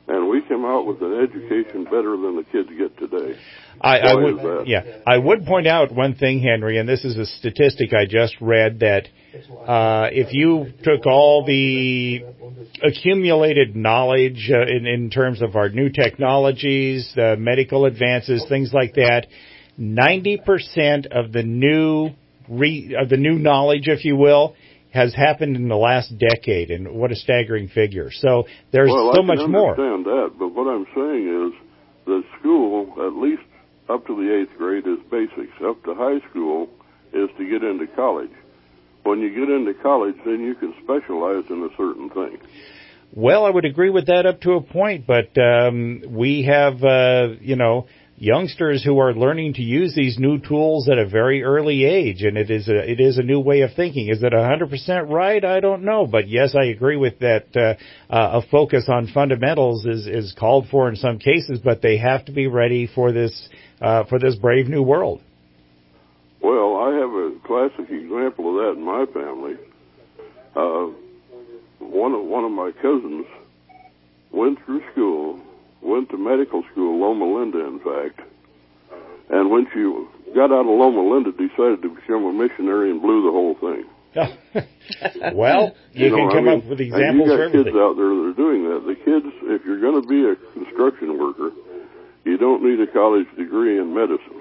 and we come out with an education better than the kids get today. I, I Why would, is that? yeah, I would point out one thing, Henry, and this is a statistic I just read, that uh, if you took all the accumulated knowledge uh, in, in terms of our new technologies, uh, medical advances, things like that, ninety percent of the new re, of the new knowledge, if you will, has happened in the last decade, and what a staggering figure. So there's well, so I much can more. understand that, but what I'm saying is that school, at least up to the eighth grade, is basics. Up to high school is to get into college. When you get into college, then you can specialize in a certain thing. Well, I would agree with that up to a point, but um, we have, uh, you know, youngsters who are learning to use these new tools at a very early age, and it is a it is a new way of thinking. Is it one hundred percent right? I don't know, but yes, I agree with that. Uh, uh, a focus on fundamentals is is called for in some cases, but they have to be ready for this uh, for this brave new world. Well, I have a classic example of that in my family. Uh, one of one of my cousins went through school, went to medical school, Loma Linda, in fact, and when she got out of Loma Linda, decided to become a missionary and blew the whole thing. Well, you, you know, can come I mean, up with examples you got for everything. Kids out there that are doing that. The kids, if you're going to be a construction worker, you don't need a college degree in medicine.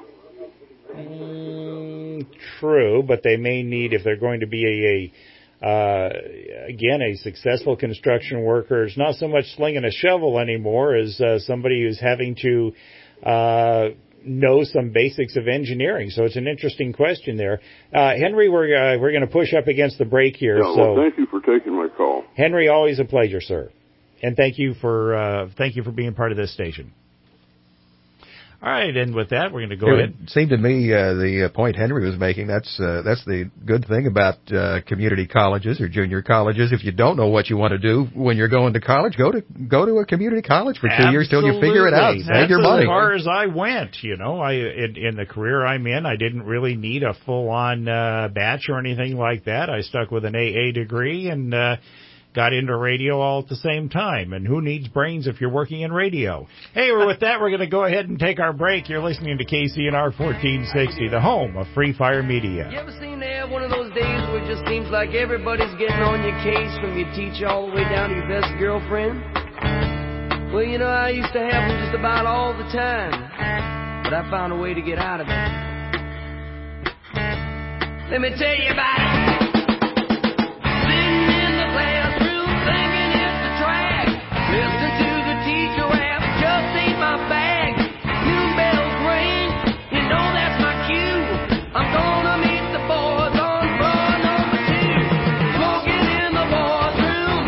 Mm, true, but they may need, if they're going to be a, a uh, again, a successful construction worker, it's not so much slinging a shovel anymore as uh, somebody who's having to uh, know some basics of engineering. So it's an interesting question there. Uh, Henry, we're uh, we're going to push up against the break here. Yeah, well, so thank you for taking my call. Henry, always a pleasure, sir, and thank you for uh, thank you for being part of this station. All right, and with that, we're going to go it ahead. It seemed to me uh, the point Henry was making, that's uh, that's the good thing about uh, community colleges or junior colleges. If you don't know what you want to do when you're going to college, go to go to a community college for two Absolutely. years till you figure it out. Save That's your money. As far as I went, you know, I in, in the career I'm in, I didn't really need a full-on uh, batch or anything like that. I stuck with an A A degree and uh got into radio all at the same time. And who needs brains if you're working in radio? Hey, well, with that, we're going to go ahead and take our break. You're listening to K C N R fourteen sixty, the home of Free Fire Media. You ever seem to have one of those days where it just seems like everybody's getting on your case, from your teacher all the way down to your best girlfriend? Well, you know, I used to have them just about all the time, but I found a way to get out of it. Let me tell you about it. Listen to the teacher rap, just ain't my bag. Noon bells ring, you know that's my cue. I'm gonna meet the boys on bar number two. Smoking in the boys' room.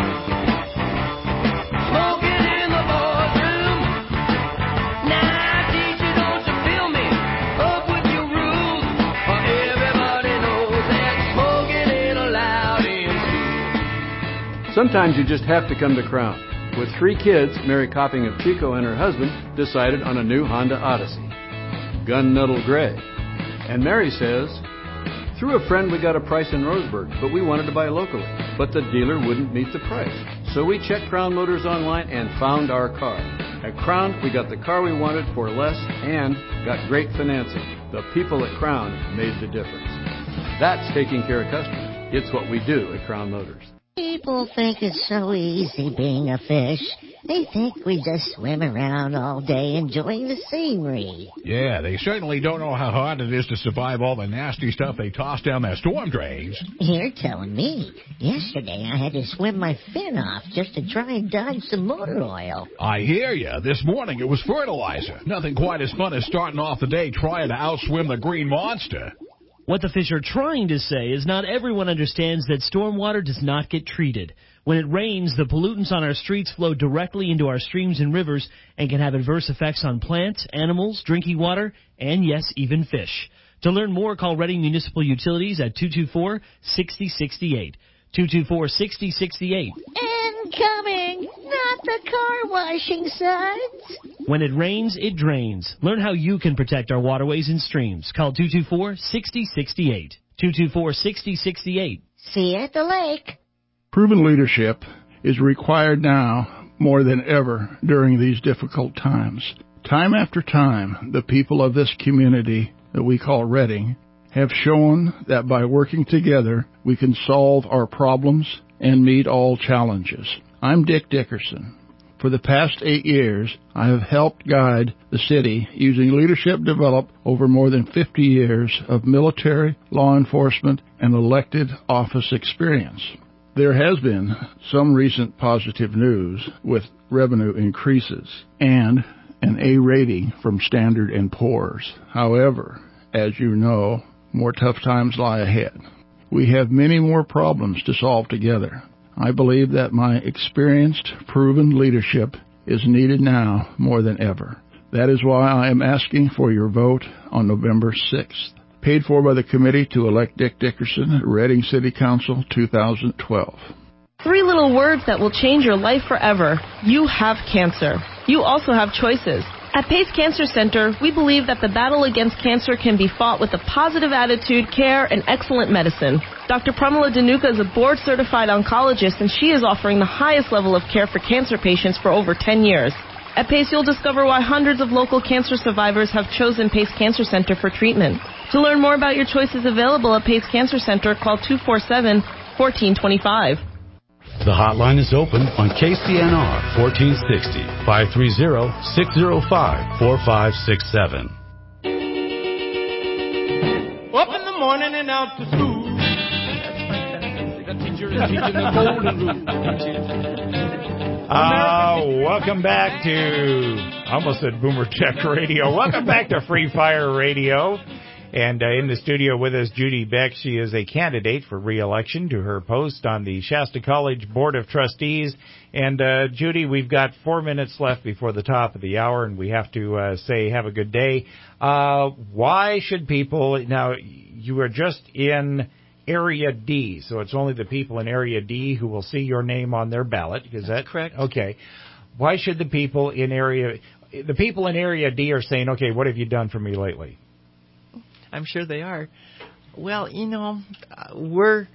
Smoking in the boys' room. Now, teacher, don't you feel me? Up with your rules. For everybody knows that smoking ain't allowed in school. Sometimes you just have to come to Crown. With three kids, Mary Copping of Chico and her husband decided on a new Honda Odyssey, gun-nuddle gray. And Mary says, through a friend we got a price in Roseburg, but we wanted to buy locally. But the dealer wouldn't meet the price. So we checked Crown Motors online and found our car. At Crown, we got the car we wanted for less and got great financing. The people at Crown made the difference. That's taking care of customers. It's what we do at Crown Motors. People think it's so easy being a fish. They think we just swim around all day enjoying the scenery. Yeah, they certainly don't know how hard it is to survive all the nasty stuff they toss down their storm drains. You're telling me. Yesterday I had to swim my fin off just to try and dodge some motor oil. I hear you. This morning it was fertilizer. Nothing quite as fun as starting off the day trying to outswim the green monster. What the fish are trying to say is not everyone understands that stormwater does not get treated. When it rains, the pollutants on our streets flow directly into our streams and rivers and can have adverse effects on plants, animals, drinking water, and yes, even fish. To learn more, call Reading Municipal Utilities at two two four, six zero six eight. two two four, six zero six eight. Incoming! Not the car washing suds! When it rains, it drains. Learn how you can protect our waterways and streams. Call two two four, six zero six eight. two two four, six zero six eight. See you at the lake. Proven leadership is required now more than ever during these difficult times. Time after time, the people of this community that we call Redding have shown that by working together, we can solve our problems and meet all challenges. I'm Dick Dickerson. For the past eight years, I have helped guide the city using leadership developed over more than fifty years of military, law enforcement, and elected office experience. There has been some recent positive news with revenue increases and an A rating from Standard and Poor's. However, as you know, more tough times lie ahead. We have many more problems to solve together. I believe that my experienced, proven leadership is needed now more than ever. That is why I am asking for your vote on November sixth. Paid for by the Committee to Elect Dick Dickerson, Redding City Council, two thousand twelve. Three little words that will change your life forever. You have cancer. You also have choices. At Pace Cancer Center, we believe that the battle against cancer can be fought with a positive attitude, care, and excellent medicine. Doctor Pramila Dhanuka is a board-certified oncologist, and she is offering the highest level of care for cancer patients for over ten years. At Pace, you'll discover why hundreds of local cancer survivors have chosen Pace Cancer Center for treatment. To learn more about your choices available at Pace Cancer Center, call two four seven, one four two five. The hotline is open on K C N R fourteen sixty, five three zero, six zero five, four five six seven. Up in the morning and out to school. The teacher is teaching the golden rule. Uh, welcome back to, I almost said Boomer Tech Radio. Welcome back to Free Fire Radio. And uh, in the studio with us, Judy Beck. She is a candidate for re-election to her post on the Shasta College Board of Trustees. And, uh, Judy, we've got four minutes left before the top of the hour, and we have to uh, say have a good day. Uh, why should people, now, you are just in Area D, so it's only the people in Area D who will see your name on their ballot. Is that correct? Okay. Why should the people in Area, the people in Area D are saying, okay, what have you done for me lately? I'm sure they are. Well, you know, we're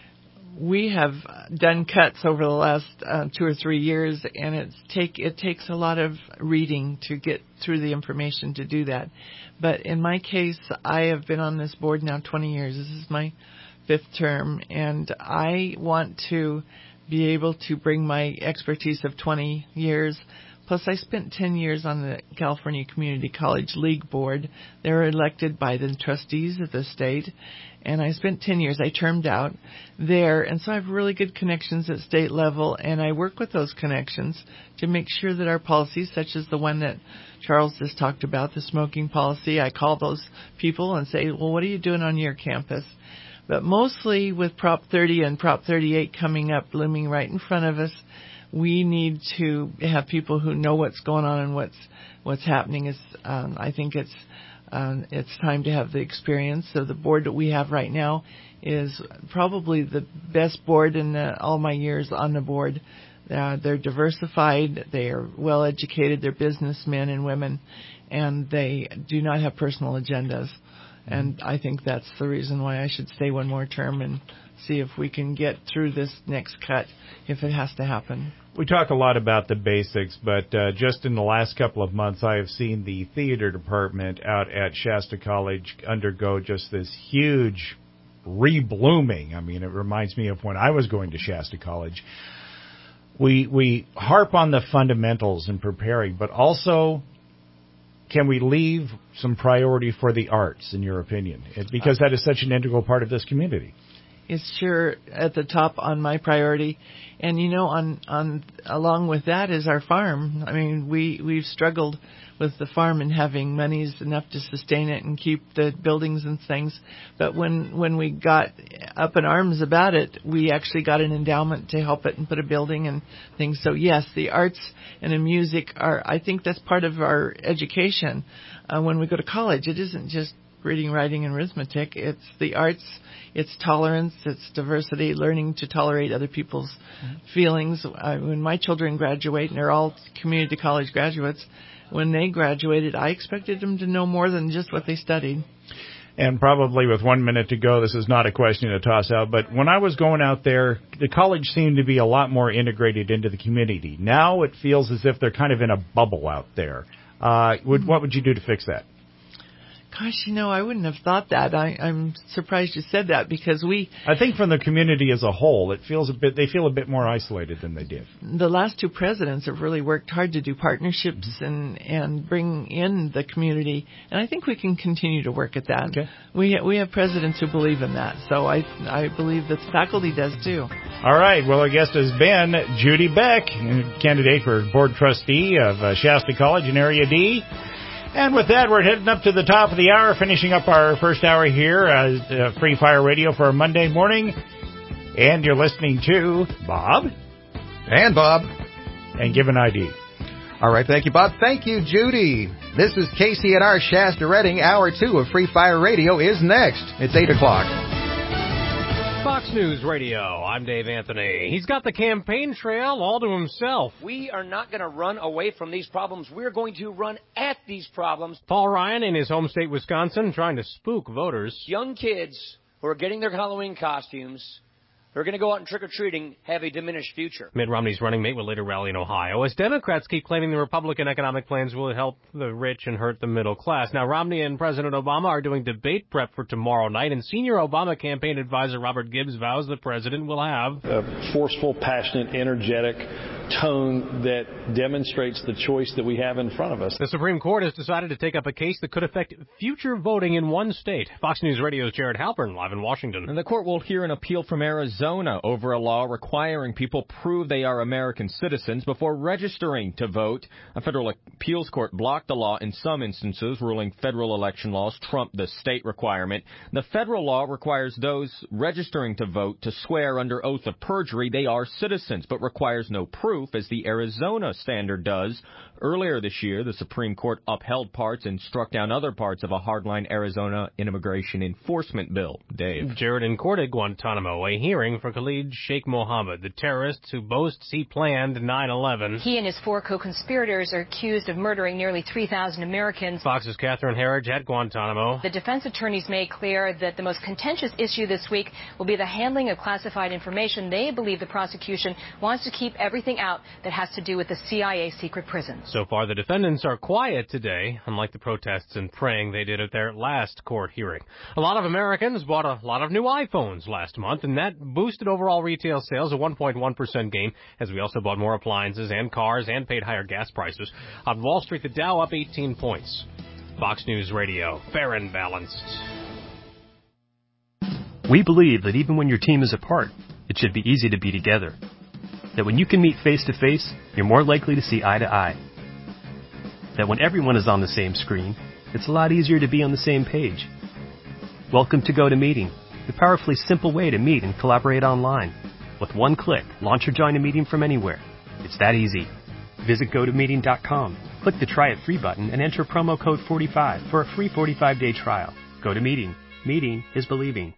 we have done cuts over the last uh, two or three years, and it's take it takes a lot of reading to get through the information to do that. But in my case, I have been on this board now twenty years. This is my fifth term, and I want to be able to bring my expertise of twenty years. Plus, I spent ten years on the California Community College League Board. They're elected by the trustees of the state. And I spent ten years. I termed out there. And so I have really good connections at state level. And I work with those connections to make sure that our policies, such as the one that Charles just talked about, the smoking policy, I call those people and say, well, what are you doing on your campus? But mostly with Prop thirty and Prop thirty-eight coming up, looming right in front of us, we need to have people who know what's going on and what's what's happening. Is um, I think it's um, it's time to have the experience. So the board that we have right now is probably the best board in the, all my years on the board. Uh, they're diversified. They are well educated. They're businessmen and women, and they do not have personal agendas. And I think that's the reason why I should stay one more term and see if we can get through this next cut if it has to happen. We talk a lot about the basics, but uh, just in the last couple of months, I have seen the theater department out at Shasta College undergo just this huge re-blooming. I mean, it reminds me of when I was going to Shasta College. We we harp on the fundamentals in preparing, but also, can we leave some priority for the arts, in your opinion? It, because that is such an integral part of this community. It's sure at the top on my priority. And, you know, on, on along with that is our farm. I mean, we, we've struggled with the farm and having monies enough to sustain it and keep the buildings and things. But when, when we got up in arms about it, we actually got an endowment to help it and put a building and things. So, yes, the arts and the music are, I think that's part of our education. Uh, when we go to college, it isn't just reading, writing, and arithmetic. It's the arts, it's tolerance, it's diversity, learning to tolerate other people's mm-hmm. feelings. Uh, when my children graduate, and they're all community college graduates, when they graduated, I expected them to know more than just what they studied. And probably with one minute to go, this is not a question to toss out, but when I was going out there, the college seemed to be a lot more integrated into the community. Now it feels as if they're kind of in a bubble out there. Uh, would, what would you do to fix that? Gosh, you know, I wouldn't have thought that. I, I'm surprised you said that because we... I think from the community as a whole, it feels a bit. They feel a bit more isolated than they did. The last two presidents have really worked hard to do partnerships mm-hmm. and, and bring in the community, and I think we can continue to work at that. Okay. We, we have presidents who believe in that, so I, I believe that the faculty does too. All right, well, our guest has been Judy Beck, candidate for board trustee of uh, Shasta College in Area D. And with that, we're heading up to the top of the hour, finishing up our first hour here at uh, Free Fire Radio for a Monday morning. And you're listening to Bob. And Bob. And give an I D. All right, thank you, Bob. Thank you, Judy. This is K C N R Shasta Redding. Hour two of Free Fire Radio is next. It's eight o'clock. Fox News Radio, I'm Dave Anthony. He's got the campaign trail all to himself. We are not going to run away from these problems. We're going to run at these problems. Paul Ryan in his home state, Wisconsin, trying to spook voters. Young kids who are getting their Halloween costumes, who are going to go out and trick-or-treating, have a diminished future. Mitt Romney's running mate will later rally in Ohio as Democrats keep claiming the Republican economic plans will help the rich and hurt the middle class. Now, Romney and President Obama are doing debate prep for tomorrow night, and senior Obama campaign advisor Robert Gibbs vows the president will have a forceful, passionate, energetic tone that demonstrates the choice that we have in front of us. The Supreme Court has decided to take up a case that could affect future voting in one state. Fox News Radio's Jared Halpern, live in Washington. And the court will hear an appeal from Arizona over a law requiring people prove they are American citizens before registering to vote. A federal appeals court blocked the law in some instances, ruling federal election laws trump the state requirement. The federal law requires those registering to vote to swear under oath of perjury they are citizens, but requires no proof, as the Arizona standard does. Earlier this year, the Supreme Court upheld parts and struck down other parts of a hardline Arizona immigration enforcement bill. Dave. Jared in court at Guantanamo, a hearing for Khalid Sheikh Mohammed, the terrorist who boasts he planned nine eleven. He and his four co-conspirators are accused of murdering nearly three thousand Americans. Fox's Catherine Herridge at Guantanamo. The defense attorneys made clear that the most contentious issue this week will be the handling of classified information. They believe the prosecution wants to keep everything out that has to do with the C I A secret prisons. So far, the defendants are quiet today, unlike the protests and praying they did at their last court hearing. A lot of Americans bought a lot of new iPhones last month, and that boosted overall retail sales, a one point one percent gain, as we also bought more appliances and cars and paid higher gas prices. On Wall Street, the Dow up eighteen points. Fox News Radio, fair and balanced. We believe that even when your team is apart, it should be easy to be together. That when you can meet face-to-face, you're more likely to see eye to eye. That when everyone is on the same screen, it's a lot easier to be on the same page. Welcome to GoToMeeting, the powerfully simple way to meet and collaborate online. With one click, launch or join a meeting from anywhere. It's that easy. Visit go to meeting dot com, click the Try It Free button, and enter promo code forty-five for a free forty-five day trial. GoToMeeting. Meeting is believing.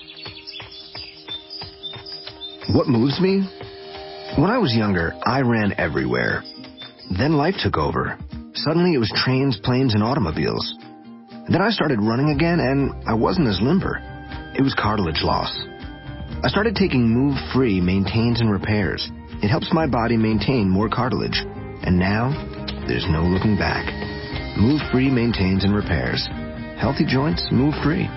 What moves me? When I was younger, I ran everywhere. Then life took over. Suddenly it was trains, planes, and automobiles. Then I started running again, and I wasn't as limber. It was cartilage loss. I started taking Move Free Maintains and Repairs. It helps my body maintain more cartilage. And now, there's no looking back. Move Free Maintains and Repairs. Healthy joints, move free.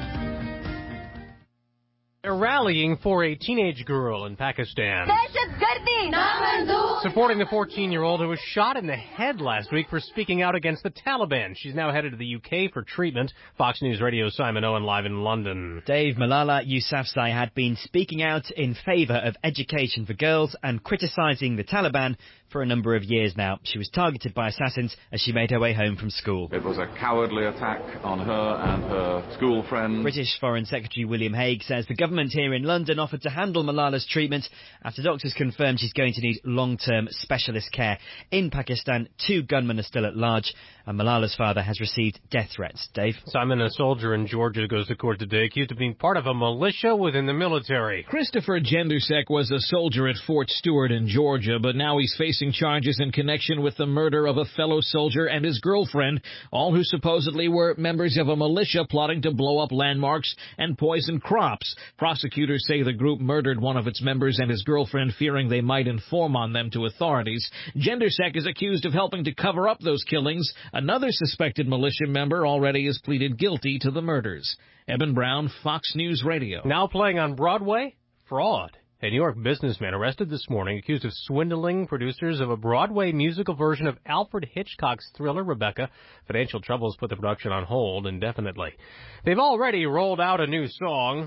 They're rallying for a teenage girl in Pakistan, supporting the fourteen-year-old who was shot in the head last week for speaking out against the Taliban. She's now headed to the U K for treatment. Fox News Radio's Simon Owen live in London. Dave, Malala Yousafzai had been speaking out in favour of education for girls and criticising the Taliban for a number of years now. She was targeted by assassins as she made her way home from school. It was a cowardly attack on her and her school friends. British Foreign Secretary William Hague says the government here in London offered to handle Malala's treatment after doctors confirmed she's going to need long-term specialist care. In Pakistan, two gunmen are still at large, and Malala's father has received death threats. Dave? Simon, a soldier in Georgia, goes to court today accused of being part of a militia within the military. Christopher Jendusek was a soldier at Fort Stewart in Georgia, but now he's facing facing charges in connection with the murder of a fellow soldier and his girlfriend, all who supposedly were members of a militia plotting to blow up landmarks and poison crops. Prosecutors say the group murdered one of its members and his girlfriend, fearing they might inform on them to authorities. GenderSec is accused of helping to cover up those killings. Another suspected militia member already has pleaded guilty to the murders. Eben Brown, Fox News Radio. Now playing on Broadway, Fraud. A New York businessman arrested this morning accused of swindling producers of a Broadway musical version of Alfred Hitchcock's thriller Rebecca. Financial troubles put the production on hold indefinitely. They've already rolled out a new song.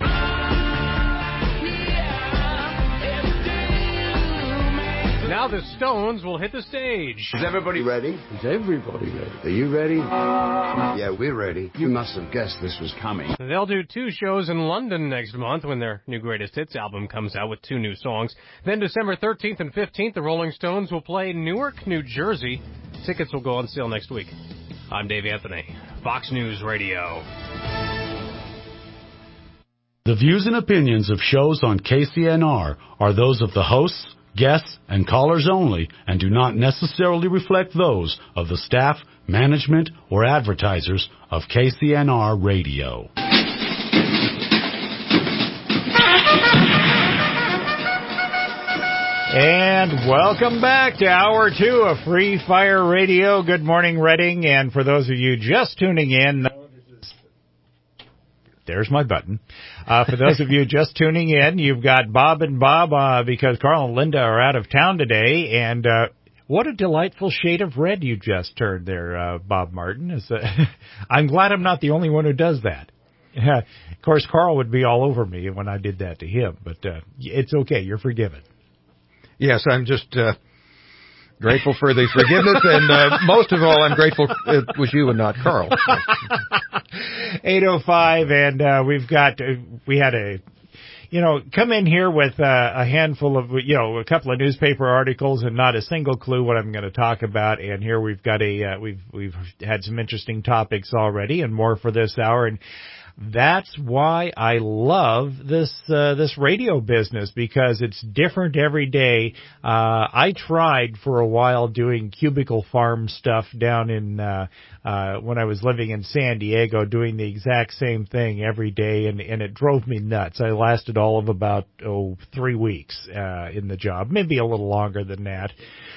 Now the Stones will hit the stage. Is everybody ready? Is everybody ready? Are you ready? Yeah, we're ready. You must have guessed this was coming. They'll do two shows in London next month when their new Greatest Hits album comes out with two new songs. Then December thirteenth and fifteenth, the Rolling Stones will play Newark, New Jersey. Tickets will go on sale next week. I'm Dave Anthony, Fox News Radio. The views and opinions of shows on K C N R are those of the hosts, guests, and callers only, and do not necessarily reflect those of the staff, management, or advertisers of K C N R Radio. And welcome back to Hour two of Free Fire Radio. Good morning, Reading. And for those of you just tuning in, there's my button. Uh, for those of you just tuning in, you've got Bob and Bob, uh, because Carl and Linda are out of town today. And, uh, what a delightful shade of red you just turned there, uh, Bob Martin. Is, uh, I'm glad I'm not the only one who does that. Uh, of course, Carl would be all over me when I did that to him, but, uh, it's okay. You're forgiven. Yes, I'm just, uh, grateful for the forgiveness, and uh, most of all, I'm grateful it was you and not Carl. eight oh five, and uh, we've got, uh, we had a, you know, come in here with uh, a handful of, you know, a couple of newspaper articles and not a single clue what I'm going to talk about. And here we've got a, uh, we've, we've had some interesting topics already and more for this hour. And that's why I love this, uh, this radio business, because it's different every day. Uh, I tried for a while doing cubicle farm stuff down in, uh, uh, when I was living in San Diego, doing the exact same thing every day, and, and it drove me nuts. I lasted all of about, oh, three weeks, uh, in the job, maybe a little longer than that.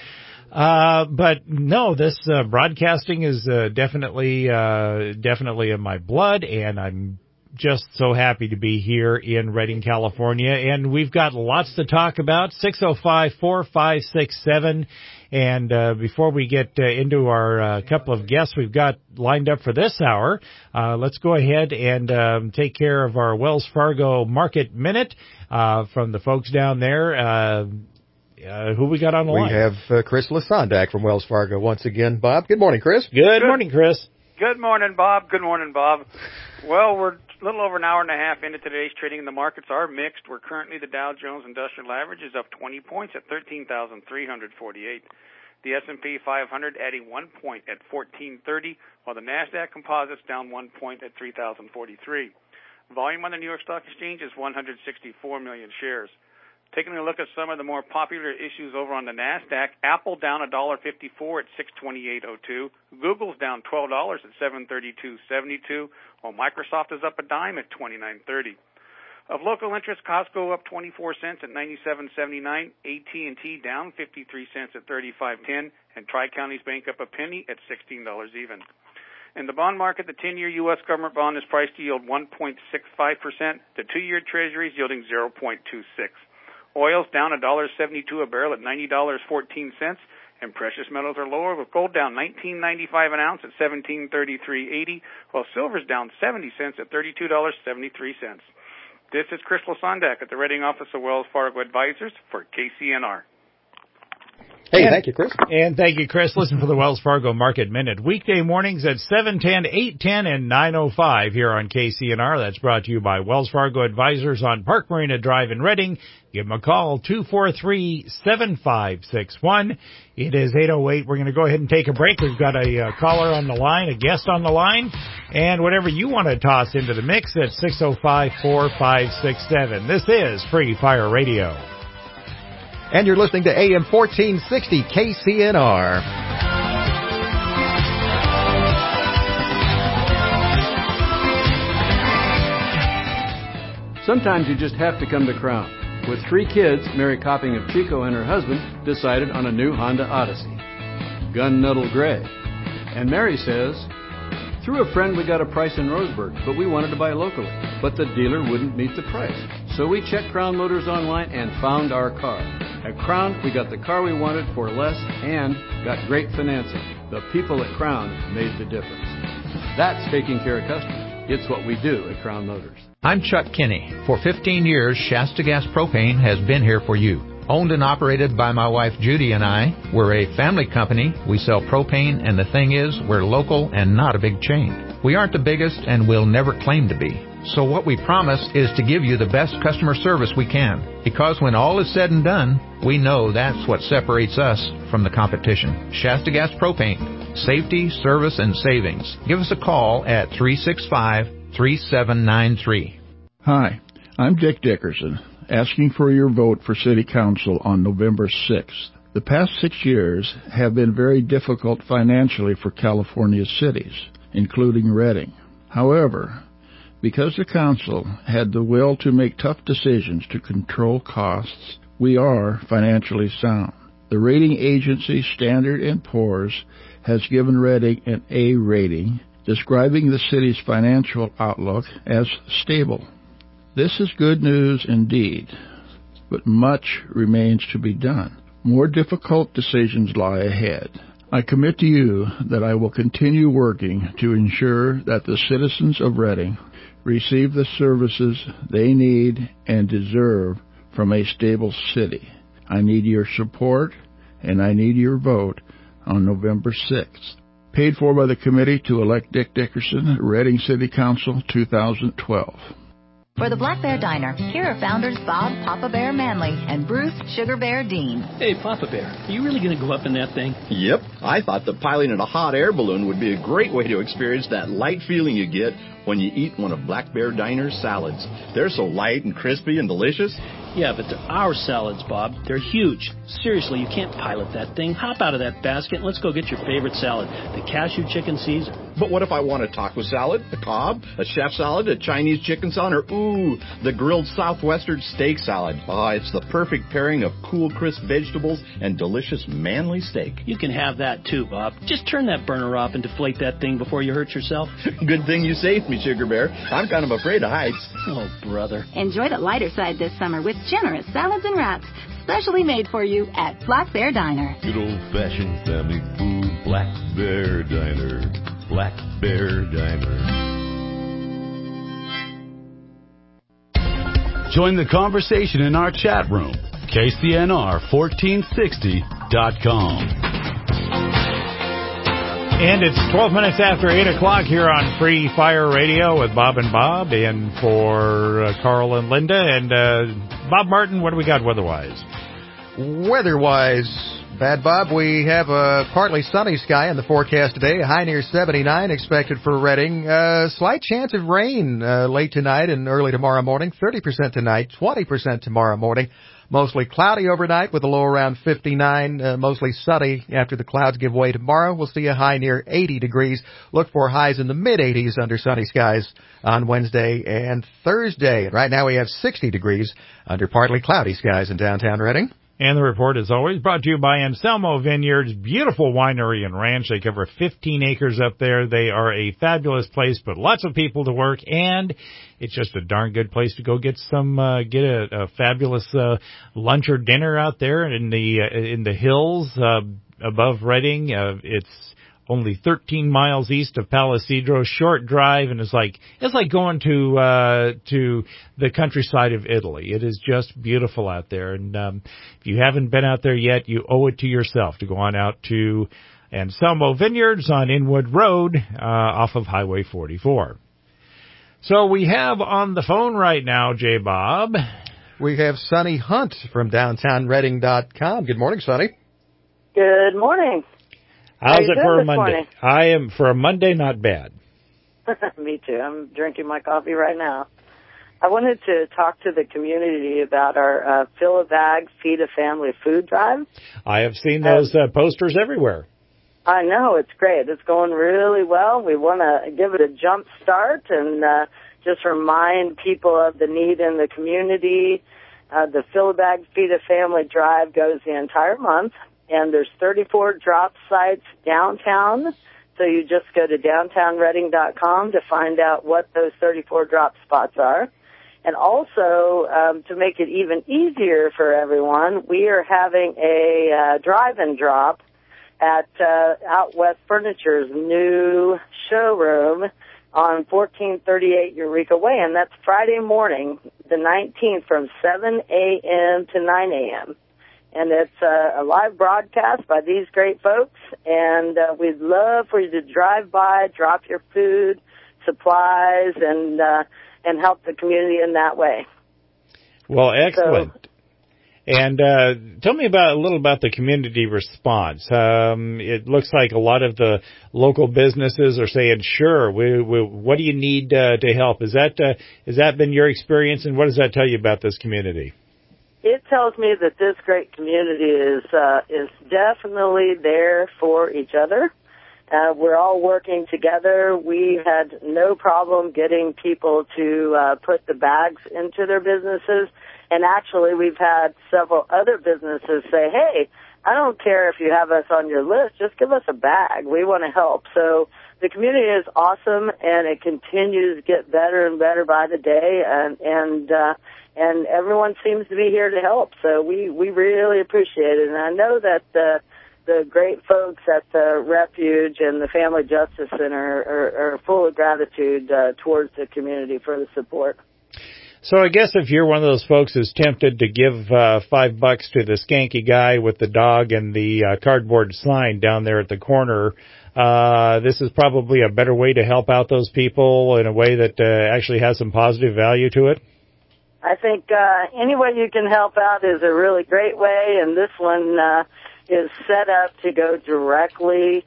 Uh, but no, this, uh, broadcasting is, uh, definitely, uh, definitely in my blood, and I'm just so happy to be here in Redding, California. And we've got lots to talk about. six oh five, four five six seven. And, uh, before we get uh, into our, uh, couple of guests we've got lined up for this hour, uh, let's go ahead and, um, take care of our Wells Fargo Market Minute, uh, from the folks down there. Uh, Uh, who we got on the we line? We have uh, Chris Lasondak from Wells Fargo once again. Bob, good morning, Chris. Good, good morning, Chris. Good morning, Bob. Good morning, Bob. Well, we're a little over an hour and a half into today's trading, and the markets are mixed. We're currently, the Dow Jones Industrial Average is up twenty points at thirteen thousand three hundred forty-eight. The S and P five hundred adding one point at fourteen thirty, while the NASDAQ Composite's down one point at three thousand forty-three. Volume on the New York Stock Exchange is one hundred sixty-four million shares. Taking a look at some of the more popular issues over on the NASDAQ, Apple down one dollar fifty-four at six twenty-eight oh two. Google's down twelve dollars at seven thirty-two seventy-two, while Microsoft is up a dime at twenty-nine thirty. Of local interest, Costco up twenty-four cents at ninety-seven seventy-nine, A T and T down fifty-three cents at thirty-five ten, and Tri-Counties Bank up a penny at sixteen dollars even. In the bond market, the ten-year U S government bond is priced to yield one point six five percent. The two-year Treasury is yielding zero point two six. Oil's down one dollar seventy-two a barrel at ninety dollars and fourteen cents, and precious metals are lower, with gold down nineteen ninety-five an ounce at seventeen thirty-three eighty, while silver's down seventy cents at thirty-two dollars and seventy-three cents. This is Chris Lasondak at the Reading office of Wells Fargo Advisors for K C N R. Hey, and, thank you, Chris. And thank you, Chris. Listen for the Wells Fargo Market Minute. Weekday mornings at seven ten, eight ten, and nine oh five here on K C N R. That's brought to you by Wells Fargo Advisors on Park Marina Drive in Reading. Give them a call, two four three, seven five six one. It is eight oh eight. We're going to go ahead and take a break. We've got a uh, caller on the line, a guest on the line, and whatever you want to toss into the mix at six oh five, four five six seven. This is Free Fire Radio. And you're listening to A M fourteen sixty K C N R. Sometimes you just have to come to Crown. With three kids, Mary Copping of Chico and her husband decided on a new Honda Odyssey, Gun-Nuddle Gray. And Mary says, through a friend we got a price in Roseburg, but we wanted to buy locally. But the dealer wouldn't meet the price. So we checked Crown Motors online and found our car. At Crown, we got the car we wanted for less and got great financing. The people at Crown made the difference. That's taking care of customers. It's what we do at Crown Motors. I'm Chuck Kinney. For fifteen years, Shasta Gas Propane has been here for you. Owned and operated by my wife Judy and I, we're a family company. We sell propane, and the thing is, we're local and not a big chain. We aren't the biggest, and we'll never claim to be. So what we promise is to give you the best customer service we can. Because when all is said and done, we know that's what separates us from the competition. Shasta Gas Propane. Safety, service, and savings. Give us a call at three six five, three seven nine three. Hi, I'm Dick Dickerson, asking for your vote for City Council on November sixth. The past six years have been very difficult financially for California cities, including Redding. However, because the Council had the will to make tough decisions to control costs, we are financially sound. The rating agency Standard and Poor's has given Redding an A rating, describing the city's financial outlook as stable. This is good news indeed, but much remains to be done. More difficult decisions lie ahead. I commit to you that I will continue working to ensure that the citizens of Redding receive the services they need and deserve from a stable city. I need your support, and I need your vote on November sixth. Paid for by the committee to elect Dick Dickerson, Redding City Council, two thousand twelve. For the Black Bear Diner, here are founders Bob Papa Bear Manley and Bruce Sugar Bear Dean. Hey, Papa Bear, are you really going to go up in that thing? Yep. I thought that piloting a hot air balloon would be a great way to experience that light feeling you get when you eat one of Black Bear Diner's salads. They're so light and crispy and delicious. Yeah, but they're our salads, Bob. They're huge. Seriously, you can't pilot that thing. Hop out of that basket and let's go get your favorite salad, the cashew chicken Caesar. But what if I want a taco salad, a Cobb, a chef salad, a Chinese chicken salad, or, ooh, the grilled Southwestern steak salad? Ah, it's the perfect pairing of cool, crisp vegetables and delicious Manly steak. You can have that too, Bob. Just turn that burner off and deflate that thing before you hurt yourself. Good thing you saved me, Sugar Bear. I'm kind of afraid of heights. Oh, brother. Enjoy the lighter side this summer with generous salads and wraps, specially made for you at Black Bear Diner. Good old-fashioned family food, Black Bear Diner. Black Bear Diner. Join the conversation in our chat room, K C N R fourteen sixty dot com. And it's twelve minutes after eight o'clock here on Free Fire Radio with Bob and Bob, and for uh, Carl and Linda. And uh, Bob Martin, what do we got weather-wise? Weather-wise, Bad Bob, we have a partly sunny sky in the forecast today. A high near seventy-nine expected for Redding. Uh, slight chance of rain uh, late tonight and early tomorrow morning. thirty percent tonight, twenty percent tomorrow morning. Mostly cloudy overnight with a low around fifty-nine, uh, mostly sunny after the clouds give way tomorrow. We'll see a high near eighty degrees. Look for highs in the mid-eighties under sunny skies on Wednesday and Thursday. And right now we have sixty degrees under partly cloudy skies in downtown Redding. And the report is always brought to you by Anselmo Vineyards, beautiful winery and ranch. They cover fifteen acres up there. They are a fabulous place, but lots of people to work, and it's just a darn good place to go get some, uh, get a, a fabulous, uh, lunch or dinner out there in the, uh, in the hills, uh, above Redding. Uh, it's only thirteen miles east of Palo Cedro, short drive, and it's like, it's like going to, uh, to the countryside of Italy. It is just beautiful out there. And, um, if you haven't been out there yet, you owe it to yourself to go on out to Anselmo Vineyards on Inwood Road, uh, off of Highway forty-four. So we have on the phone right now, J. Bob. We have Sonny Hunt from downtown redding dot com. Good morning, Sonny. Good morning. How's it it for a Monday? Morning? I am, for a Monday, not bad. Me too. I'm drinking my coffee right now. I wanted to talk to the community about our uh, Fill a Bag, Feed a Family food drive. I have seen those uh, posters everywhere. I know, it's great. It's going really well. We want to give it a jump start and uh, just remind people of the need in the community. Uh, the Fill a Bag, Feed a Family drive goes the entire month, and there's thirty-four drop sites downtown. So you just go to downtown reading dot com to find out what those thirty-four drop spots are. And also, um, to make it even easier for everyone, we are having a uh, drive-in drop at uh, Out West Furniture's new showroom on fourteen thirty-eight Eureka Way, and that's Friday morning, the nineteenth, from seven a.m. to nine a.m. And it's uh, a live broadcast by these great folks, and uh, we'd love for you to drive by, drop your food, supplies, and uh, and help the community in that way. Well, excellent. So, and uh, tell me about a little about the community response. Um, it looks like a lot of the local businesses are saying, "Sure, we, we, what do you need uh, to help?" Is that uh, has that been your experience, and what does that tell you about this community? It tells me that this great community is uh, is definitely there for each other. Uh, we're all working together. We had no problem getting people to uh, put the bags into their businesses. And actually, we've had several other businesses say, hey, I don't care if you have us on your list. Just give us a bag. We want to help. So the community is awesome, and it continues to get better and better by the day. And and uh, and everyone seems to be here to help. So we, we really appreciate it. And I know that the the great folks at the Refuge and the Family Justice Center are, are full of gratitude uh, towards the community for the support. So I guess if you're one of those folks who's tempted to give uh, five bucks to the skanky guy with the dog and the uh, cardboard sign down there at the corner, uh, this is probably a better way to help out those people in a way that uh, actually has some positive value to it. I think uh, any way you can help out is a really great way, and this one uh, is set up to go directly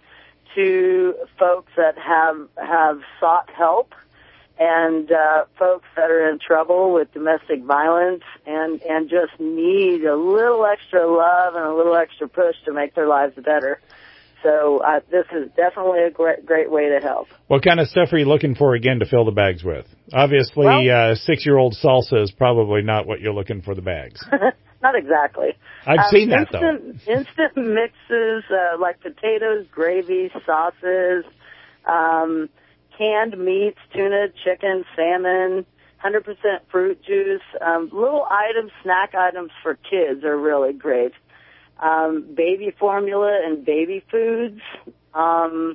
to folks that have have sought help and uh, folks that are in trouble with domestic violence and, and just need a little extra love and a little extra push to make their lives better. So uh, this is definitely a great, great way to help. What kind of stuff are you looking for, again, to fill the bags with? Obviously, well, uh, six-year-old salsa is probably not what you're looking for the bags. Not exactly. I've um, seen that, instant, though. Instant mixes uh, like potatoes, gravy, sauces, um, canned meats, tuna, chicken, salmon, one hundred percent fruit juice. Um, little items, snack items for kids are really great. Um, baby formula and baby foods, um,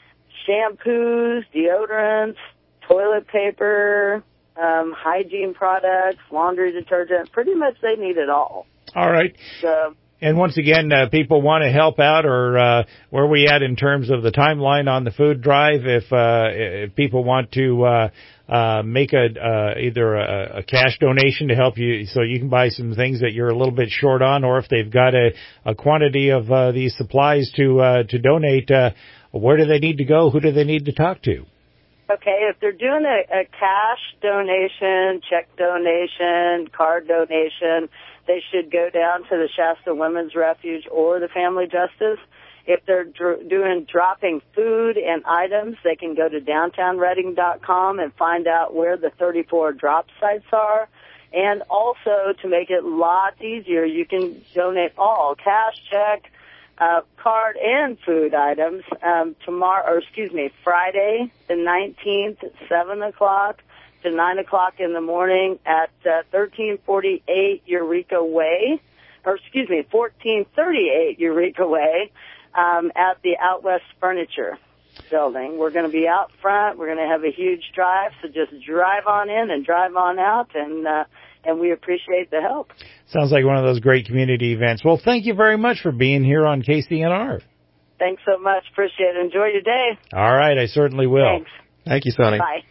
shampoos, deodorants, toilet paper, um, hygiene products, laundry detergent. Pretty much they need it all. All right. So, and once again, uh, people want to help out, or uh, where are we at in terms of the timeline on the food drive? If uh, if people want to uh, uh, make a uh, either a, a cash donation to help you, so you can buy some things that you're a little bit short on, or if they've got a, a quantity of uh, these supplies to uh, to donate, uh, where do they need to go? Who do they need to talk to? Okay, if they're doing a, a cash donation, check donation, card donation, they should go down to the Shasta Women's Refuge or the Family Justice. If they're dr- doing dropping food and items, they can go to downtown reading dot com and find out where the thirty-four drop sites are. And also, to make it lots easier, you can donate all, cash, check, Uh, card and food items um, tomorrow, or excuse me, Friday the nineteenth, seven o'clock to nine o'clock in the morning at uh, thirteen forty-eight Eureka Way, or excuse me, fourteen thirty-eight Eureka Way um, at the Out West Furniture building. We're going to be out front. We're going to have a huge drive, so just drive on in and drive on out, and uh, and we appreciate the help. Sounds like one of those great community events. Well, thank you very much for being here on K C N R. Thanks so much. Appreciate it. Enjoy your day. All right, I certainly will. Thanks. Thank you, Sonny. Bye.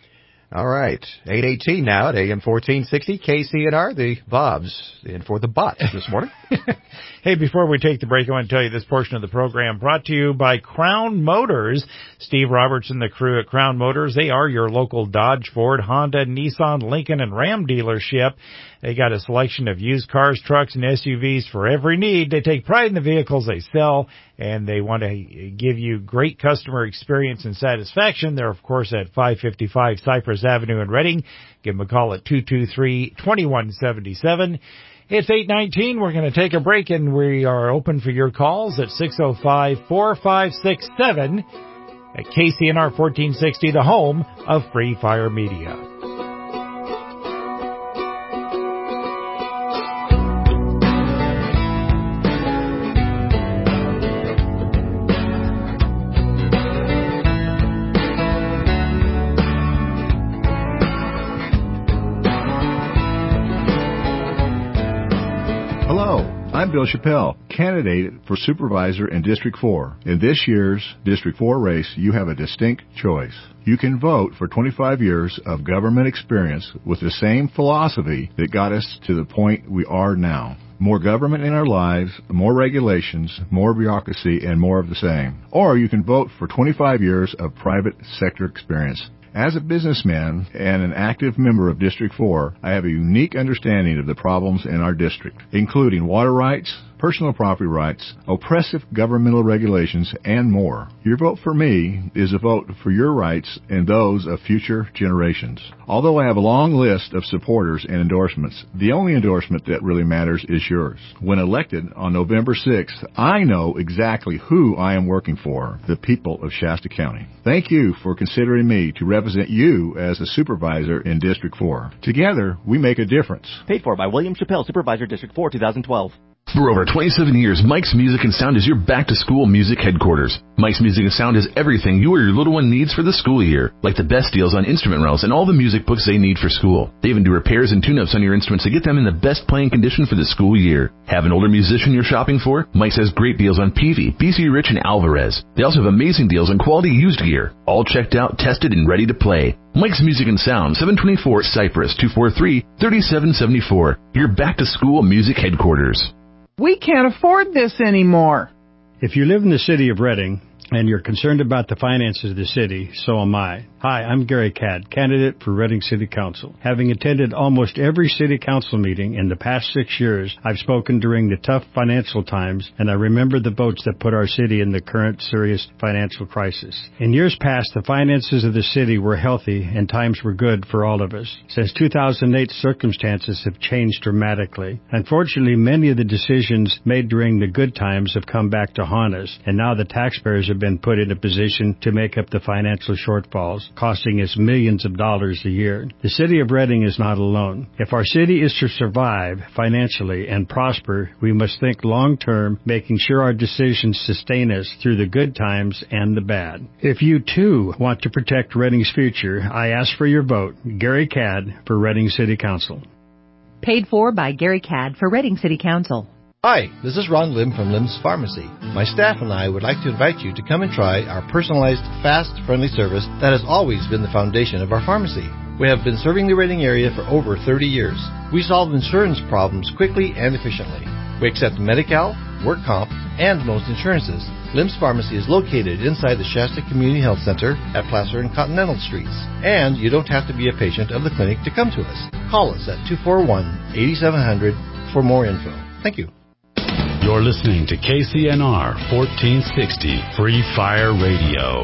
All right. eight eighteen now at A M fourteen sixty. K C N R, the Bobs, in for the bot this morning. Hey, before we take the break, I want to tell you this portion of the program brought to you by Crown Motors. Steve Roberts and the crew at Crown Motors, they are your local Dodge, Ford, Honda, Nissan, Lincoln, and Ram dealership. They got a selection of used cars, trucks, and S U Vs for every need. They take pride in the vehicles they sell, and they want to give you great customer experience and satisfaction. They're, of course, at five fifty-five Cypress Avenue in Reading. Give them a call at two two three, two one seven seven. It's eight nineteen. We're going to take a break, and we are open for your calls at six oh five, four five six seven at K C N R fourteen sixty, the home of Free Fire Media. I'm Bill Chappelle, candidate for supervisor in District four. In this year's District four race, you have a distinct choice. You can vote for twenty-five years of government experience with the same philosophy that got us to the point we are now. More government in our lives, more regulations, more bureaucracy, and more of the same. Or you can vote for twenty-five years of private sector experience. As a businessman and an active member of District four, I have a unique understanding of the problems in our district, including water rights, personal property rights, oppressive governmental regulations, and more. Your vote for me is a vote for your rights and those of future generations. Although I have a long list of supporters and endorsements, the only endorsement that really matters is yours. When elected on November sixth, I know exactly who I am working for, the people of Shasta County. Thank you for considering me to represent you as a supervisor in District four. Together, we make a difference. Paid for by William Chappelle, Supervisor, District four, twenty twelve. For over twenty-seven years, Mike's Music and Sound is your back-to-school music headquarters. Mike's Music and Sound has everything you or your little one needs for the school year, like the best deals on instrument rentals and all the music books they need for school. They even do repairs and tune-ups on your instruments to get them in the best playing condition for the school year. Have an older musician you're shopping for? Mike's has great deals on Peavey, B C Rich, and Alvarez. They also have amazing deals on quality used gear, all checked out, tested, and ready to play. Mike's Music and Sound, seven twenty-four Cypress, two four three, three seven seven four. Your back-to-school music headquarters. We can't afford this anymore. If you live in the city of Reading and you're concerned about the finances of the city, so am I. Hi, I'm Gary Cadd, candidate for Reading City Council. Having attended almost every city council meeting in the past six years, I've spoken during the tough financial times, and I remember the votes that put our city in the current serious financial crisis. In years past, the finances of the city were healthy and times were good for all of us. Since two thousand eight, circumstances have changed dramatically. Unfortunately, many of the decisions made during the good times have come back to haunt us, and now the taxpayers have been put in a position to make up the financial shortfalls, costing us millions of dollars a year. The city of Reading is not alone. If our city is to survive financially and prosper, we must think long-term, making sure our decisions sustain us through the good times and the bad. If you, too, want to protect Reading's future, I ask for your vote. Gary Cadd for Reading City Council. Paid for by Gary Cadd for Reading City Council. Hi, this is Ron Lim from Lim's Pharmacy. My staff and I would like to invite you to come and try our personalized, fast, friendly service that has always been the foundation of our pharmacy. We have been serving the Reading area for over thirty years. We solve insurance problems quickly and efficiently. We accept Medi-Cal, work comp, and most insurances. Lim's Pharmacy is located inside the Shasta Community Health Center at Placer and Continental Streets. And you don't have to be a patient of the clinic to come to us. Call us at two four one, eight seven zero zero for more info. Thank you. You're listening to K C N R fourteen sixty Free Fire Radio.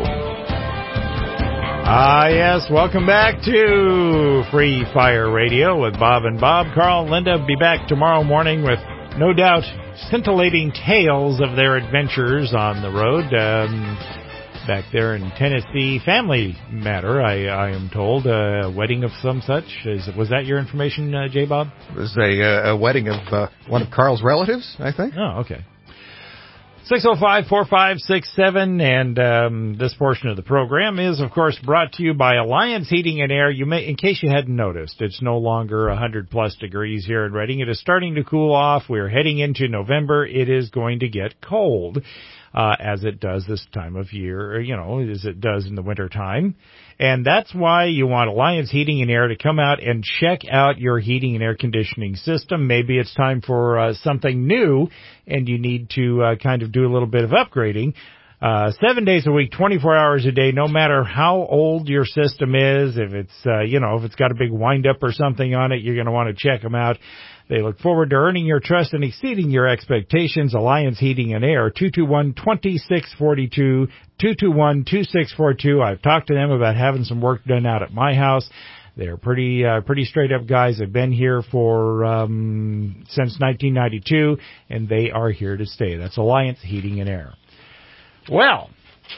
Ah, yes. Welcome back to Free Fire Radio with Bob and Bob. Carl and Linda will be back tomorrow morning with, no doubt, scintillating tales of their adventures on the road. Um, back there in Tennessee, family matter, I, I am told, a wedding of some such. Is, was that your information, uh, J. Bob? It was a, uh, a wedding of uh, one of Carl's relatives, I think. Oh, okay. six oh five, four five six seven, and um, this portion of the program is, of course, brought to you by Alliance Heating and Air. You may, in case you hadn't noticed, it's no longer one hundred plus degrees here in Reading. It is starting to cool off. We're heading into November. It is going to get cold. uh, as it does this time of year, or, you know, as it does in the wintertime. And that's why you want Alliance Heating and Air to come out and check out your heating and air conditioning system. Maybe it's time for uh, something new, and you need to uh, kind of do a little bit of upgrading. Uh, seven days a week, twenty-four hours a day, no matter how old your system is. If it's, uh, you know, if it's got a big wind-up or something on it, you're going to want to check them out. They look forward to earning your trust and exceeding your expectations. Alliance Heating and Air, two two one, two six four two, two two one, two six four two. I've talked to them about having some work done out at my house. They're pretty, uh, pretty straight up guys. They've been here for, um, since nineteen ninety-two, and they are here to stay. That's Alliance Heating and Air. Well,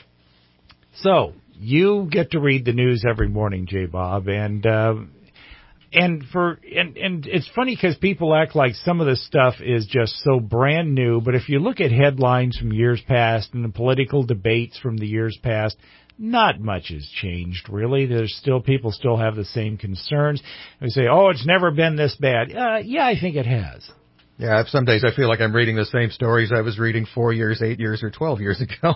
so you get to read the news every morning, J. Bob, and, uh, And for and and it's funny because people act like some of this stuff is just so brand new. But if you look at headlines from years past and the political debates from the years past, not much has changed really. There's still people still have the same concerns. We say, oh, it's never been this bad. Uh, yeah, I think it has. Yeah, some days I feel like I'm reading the same stories I was reading four years, eight years, or twelve years ago.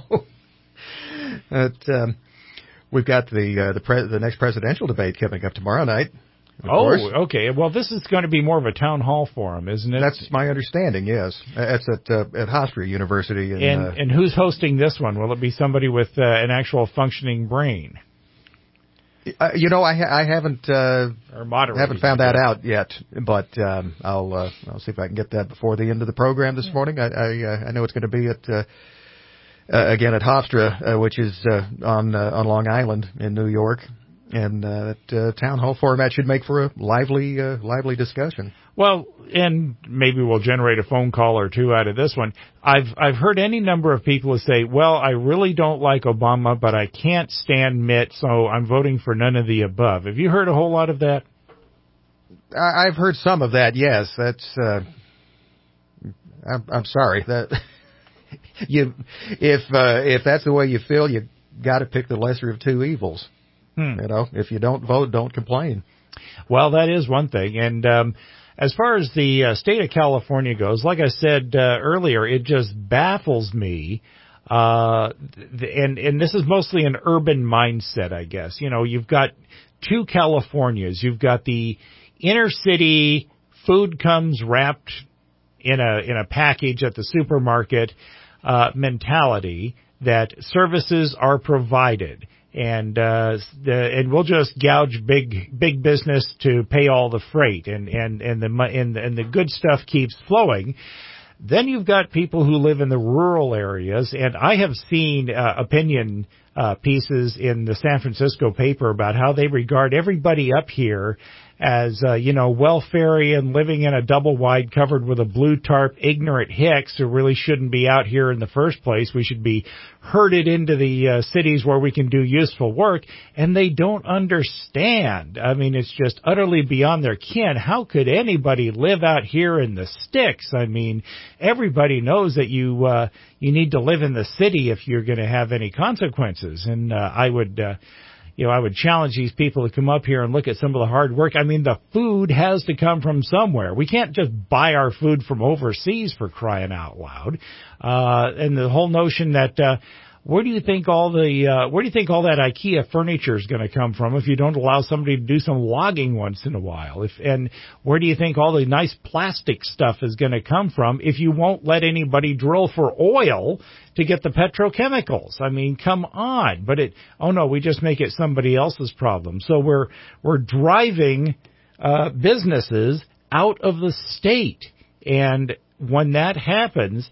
but um, we've got the uh, the pre- the next presidential debate coming up tomorrow night. Of oh, course. Okay. Well, this is going to be more of a town hall forum, isn't it? That's my understanding. Yes, it's at uh, at Hofstra University. In, and uh, and who's hosting this one? Will it be somebody with uh, an actual functioning brain? Uh, you know, I ha- I haven't uh, or moderating, haven't found that out yet, but um, I'll uh, I'll see if I can get that before the end of the program this morning. I I, uh, I know it's going to be at uh, uh, again at Hofstra, uh, which is uh, on uh, on Long Island in New York. And uh, that uh, town hall format should make for a lively, uh, lively discussion. Well, and maybe we'll generate a phone call or two out of this one. I've I've heard any number of people say, "Well, I really don't like Obama, but I can't stand Mitt, so I'm voting for none of the above." Have you heard a whole lot of that? I, I've heard some of that. Yes, that's. Uh, I'm, I'm sorry that you if uh, if that's the way you feel, you got to pick the lesser of two evils. Hmm. You know, if you don't vote, don't complain. Well, that is one thing. And um, as far as the uh, state of California goes, like I said uh, earlier, it just baffles me. Uh, and, and this is mostly an urban mindset, I guess. You know, you've got two Californias. You've got the inner city, food comes wrapped in a in a package at the supermarket uh, mentality that services are provided. And, uh, the, and we'll just gouge big, big business to pay all the freight and, and, and the, and, and the good stuff keeps flowing. Then you've got people who live in the rural areas, and I have seen, uh, opinion, uh, pieces in the San Francisco paper about how they regard everybody up here as, uh, you know, welfarian, living in a double wide covered with a blue tarp, ignorant hicks who really shouldn't be out here in the first place. We should be herded into the uh, cities where we can do useful work, and they don't understand. I mean, it's just utterly beyond their ken. How could anybody live out here in the sticks? I mean, everybody knows that you, uh, you need to live in the city if you're going to have any consequences. And, uh, I would, uh, You know, I would challenge these people to come up here and look at some of the hard work. I mean, the food has to come from somewhere. We can't just buy our food from overseas, for crying out loud. Uh, and the whole notion that, uh, where do you think all the, uh, where do you think all that IKEA furniture is going to come from if you don't allow somebody to do some logging once in a while? If, and where do you think all the nice plastic stuff is going to come from if you won't let anybody drill for oil to get the petrochemicals? I mean, come on. But it, oh no, we just make it somebody else's problem. So we're, we're driving, uh, businesses out of the state. And when that happens,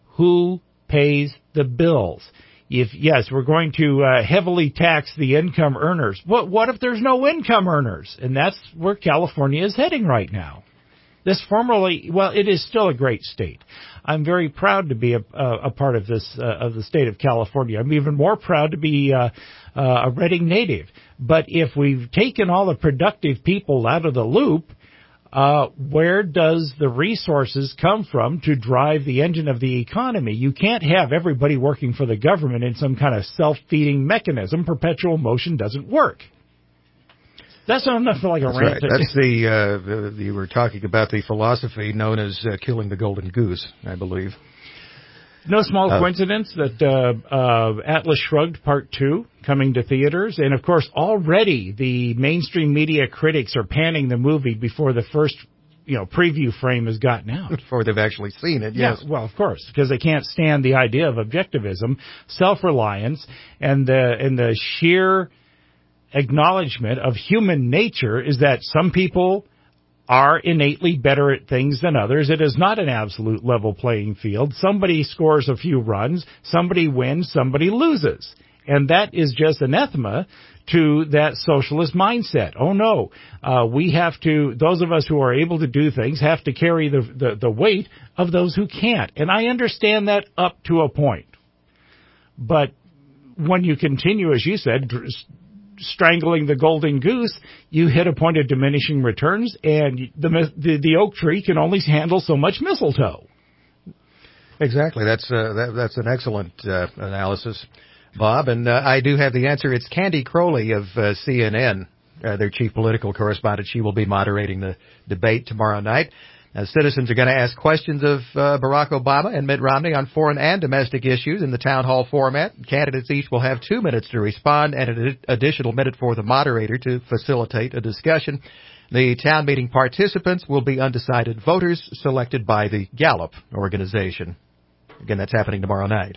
who pays the bills? If, yes, we're going to uh, heavily tax the income earners. What, what if there's no income earners? And that's where California is heading right now. This formerly, well, it is still a great state. I'm very proud to be a, a, a part of this, uh, of the state of California. I'm even more proud to be uh, uh, a Redding native. But if we've taken all the productive people out of the loop, Uh, where does the resources come from to drive the engine of the economy? You can't have everybody working for the government in some kind of self-feeding mechanism. Perpetual motion doesn't work. That's not enough for like a That's rant. Right. That's the, uh, the, you were talking about the philosophy known as uh, killing the golden goose, I believe. No small Uh, coincidence that uh, uh, Atlas Shrugged Part two coming to theaters. And, of course, already the mainstream media critics are panning the movie before the first, you know, preview frame has gotten out. Before they've actually seen it, yes. Yeah, well, of course, because they can't stand the idea of objectivism, self-reliance, and the, and the sheer acknowledgement of human nature is that some people are innately better at things than others. It is not an absolute level playing field. Somebody scores a few runs, somebody wins, somebody loses. And that is just anathema to that socialist mindset. Oh no, uh, we have to, those of us who are able to do things have to carry the, the, the weight of those who can't. And I understand that up to a point. But when you continue, as you said, dr- strangling the golden goose, you hit a point of diminishing returns, and the, the the oak tree can only handle so much mistletoe. Exactly. That's uh, that, that's an excellent uh, analysis, Bob. And uh, I do have the answer. It's Candy Crowley of uh, C N N, uh, their chief political correspondent. She will be moderating the debate tomorrow night. Now, citizens are going to ask questions of uh, Barack Obama and Mitt Romney on foreign and domestic issues in the town hall format. Candidates each will have two minutes to respond and an additional minute for the moderator to facilitate a discussion. The town meeting participants will be undecided voters selected by the Gallup organization. Again, that's happening tomorrow night.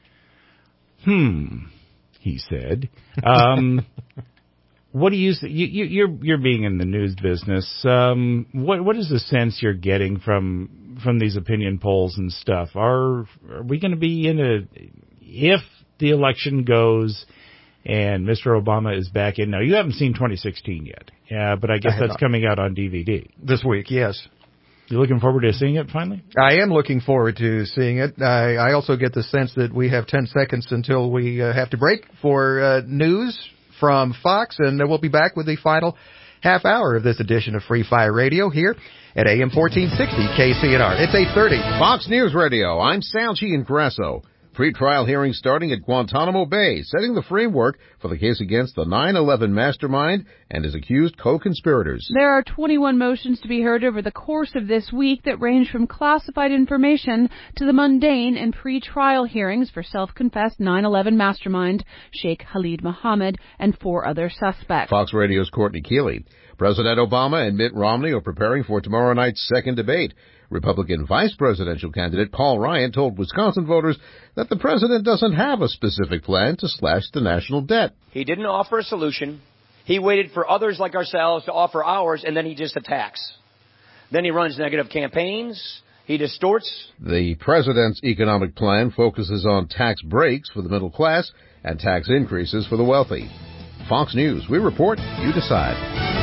Hmm, he said. Um, what do you, you, you you're you're being in the news business? Um, what what is the sense you're getting from from these opinion polls and stuff? Are are we going to be in a, if the election goes and Mister Obama is back in? Now, you haven't seen twenty sixteen yet, yeah, but I guess I that's not. coming out on D V D This week, yes. You looking forward to seeing it finally? I am looking forward to seeing it. I, I also get the sense that we have ten seconds until we uh, have to break for uh, news from Fox, and we'll be back with the final half hour of this edition of Free Fire Radio here at A M fourteen sixty K C N R. It's eight thirty. Fox News Radio. I'm Salchi Ingrasso. Pre-trial hearings starting at Guantanamo Bay, setting the framework for the case against the nine eleven mastermind and his accused co-conspirators. There are twenty-one motions to be heard over the course of this week that range from classified information to the mundane and pre-trial hearings for self-confessed nine eleven mastermind Sheikh Khalid Mohammed and four other suspects. Fox Radio's Courtney Keeley. President Obama and Mitt Romney are preparing for tomorrow night's second debate. Republican vice presidential candidate Paul Ryan told Wisconsin voters that the president doesn't have a specific plan to slash the national debt. He didn't offer a solution. He waited for others like ourselves to offer ours, and then he just attacks. Then he runs negative campaigns. He distorts. The president's economic plan focuses on tax breaks for the middle class and tax increases for the wealthy. Fox News, we report, you decide.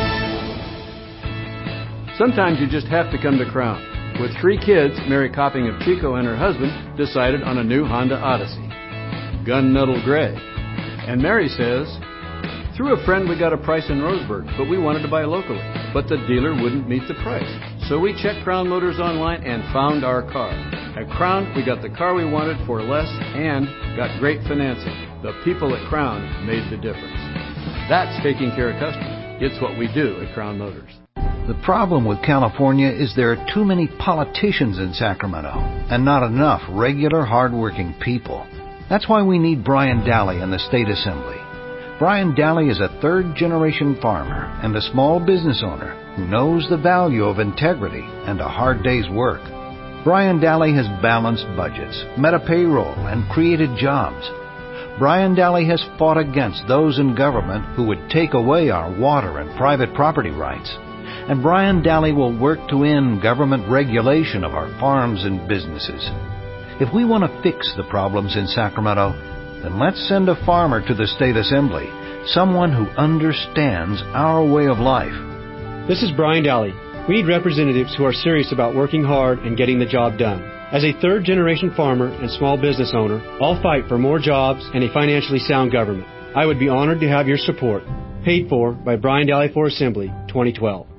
Sometimes you just have to come to Crown. With three kids, Mary Copping of Chico and her husband decided on a new Honda Odyssey, gun nuddle gray. And Mary says, through a friend we got a price in Roseburg, but we wanted to buy locally. But the dealer wouldn't meet the price. So we checked Crown Motors online and found our car. At Crown, we got the car we wanted for less and got great financing. The people at Crown made the difference. That's taking care of customers. It's what we do at Crown Motors. The problem with California is there are too many politicians in Sacramento and not enough regular, hard-working people. That's why we need Brian Daly in the State Assembly. Brian Daly is a third-generation farmer and a small business owner who knows the value of integrity and a hard day's work. Brian Daly has balanced budgets, met a payroll, and created jobs. Brian Daly has fought against those in government who would take away our water and private property rights. And Brian Daly will work to end government regulation of our farms and businesses. If we want to fix the problems in Sacramento, then let's send a farmer to the State Assembly, someone who understands our way of life. This is Brian Daly. We need representatives who are serious about working hard and getting the job done. As a third-generation farmer and small business owner, I'll fight for more jobs and a financially sound government. I would be honored to have your support. Paid for by Brian Daly for Assembly, twenty twelve.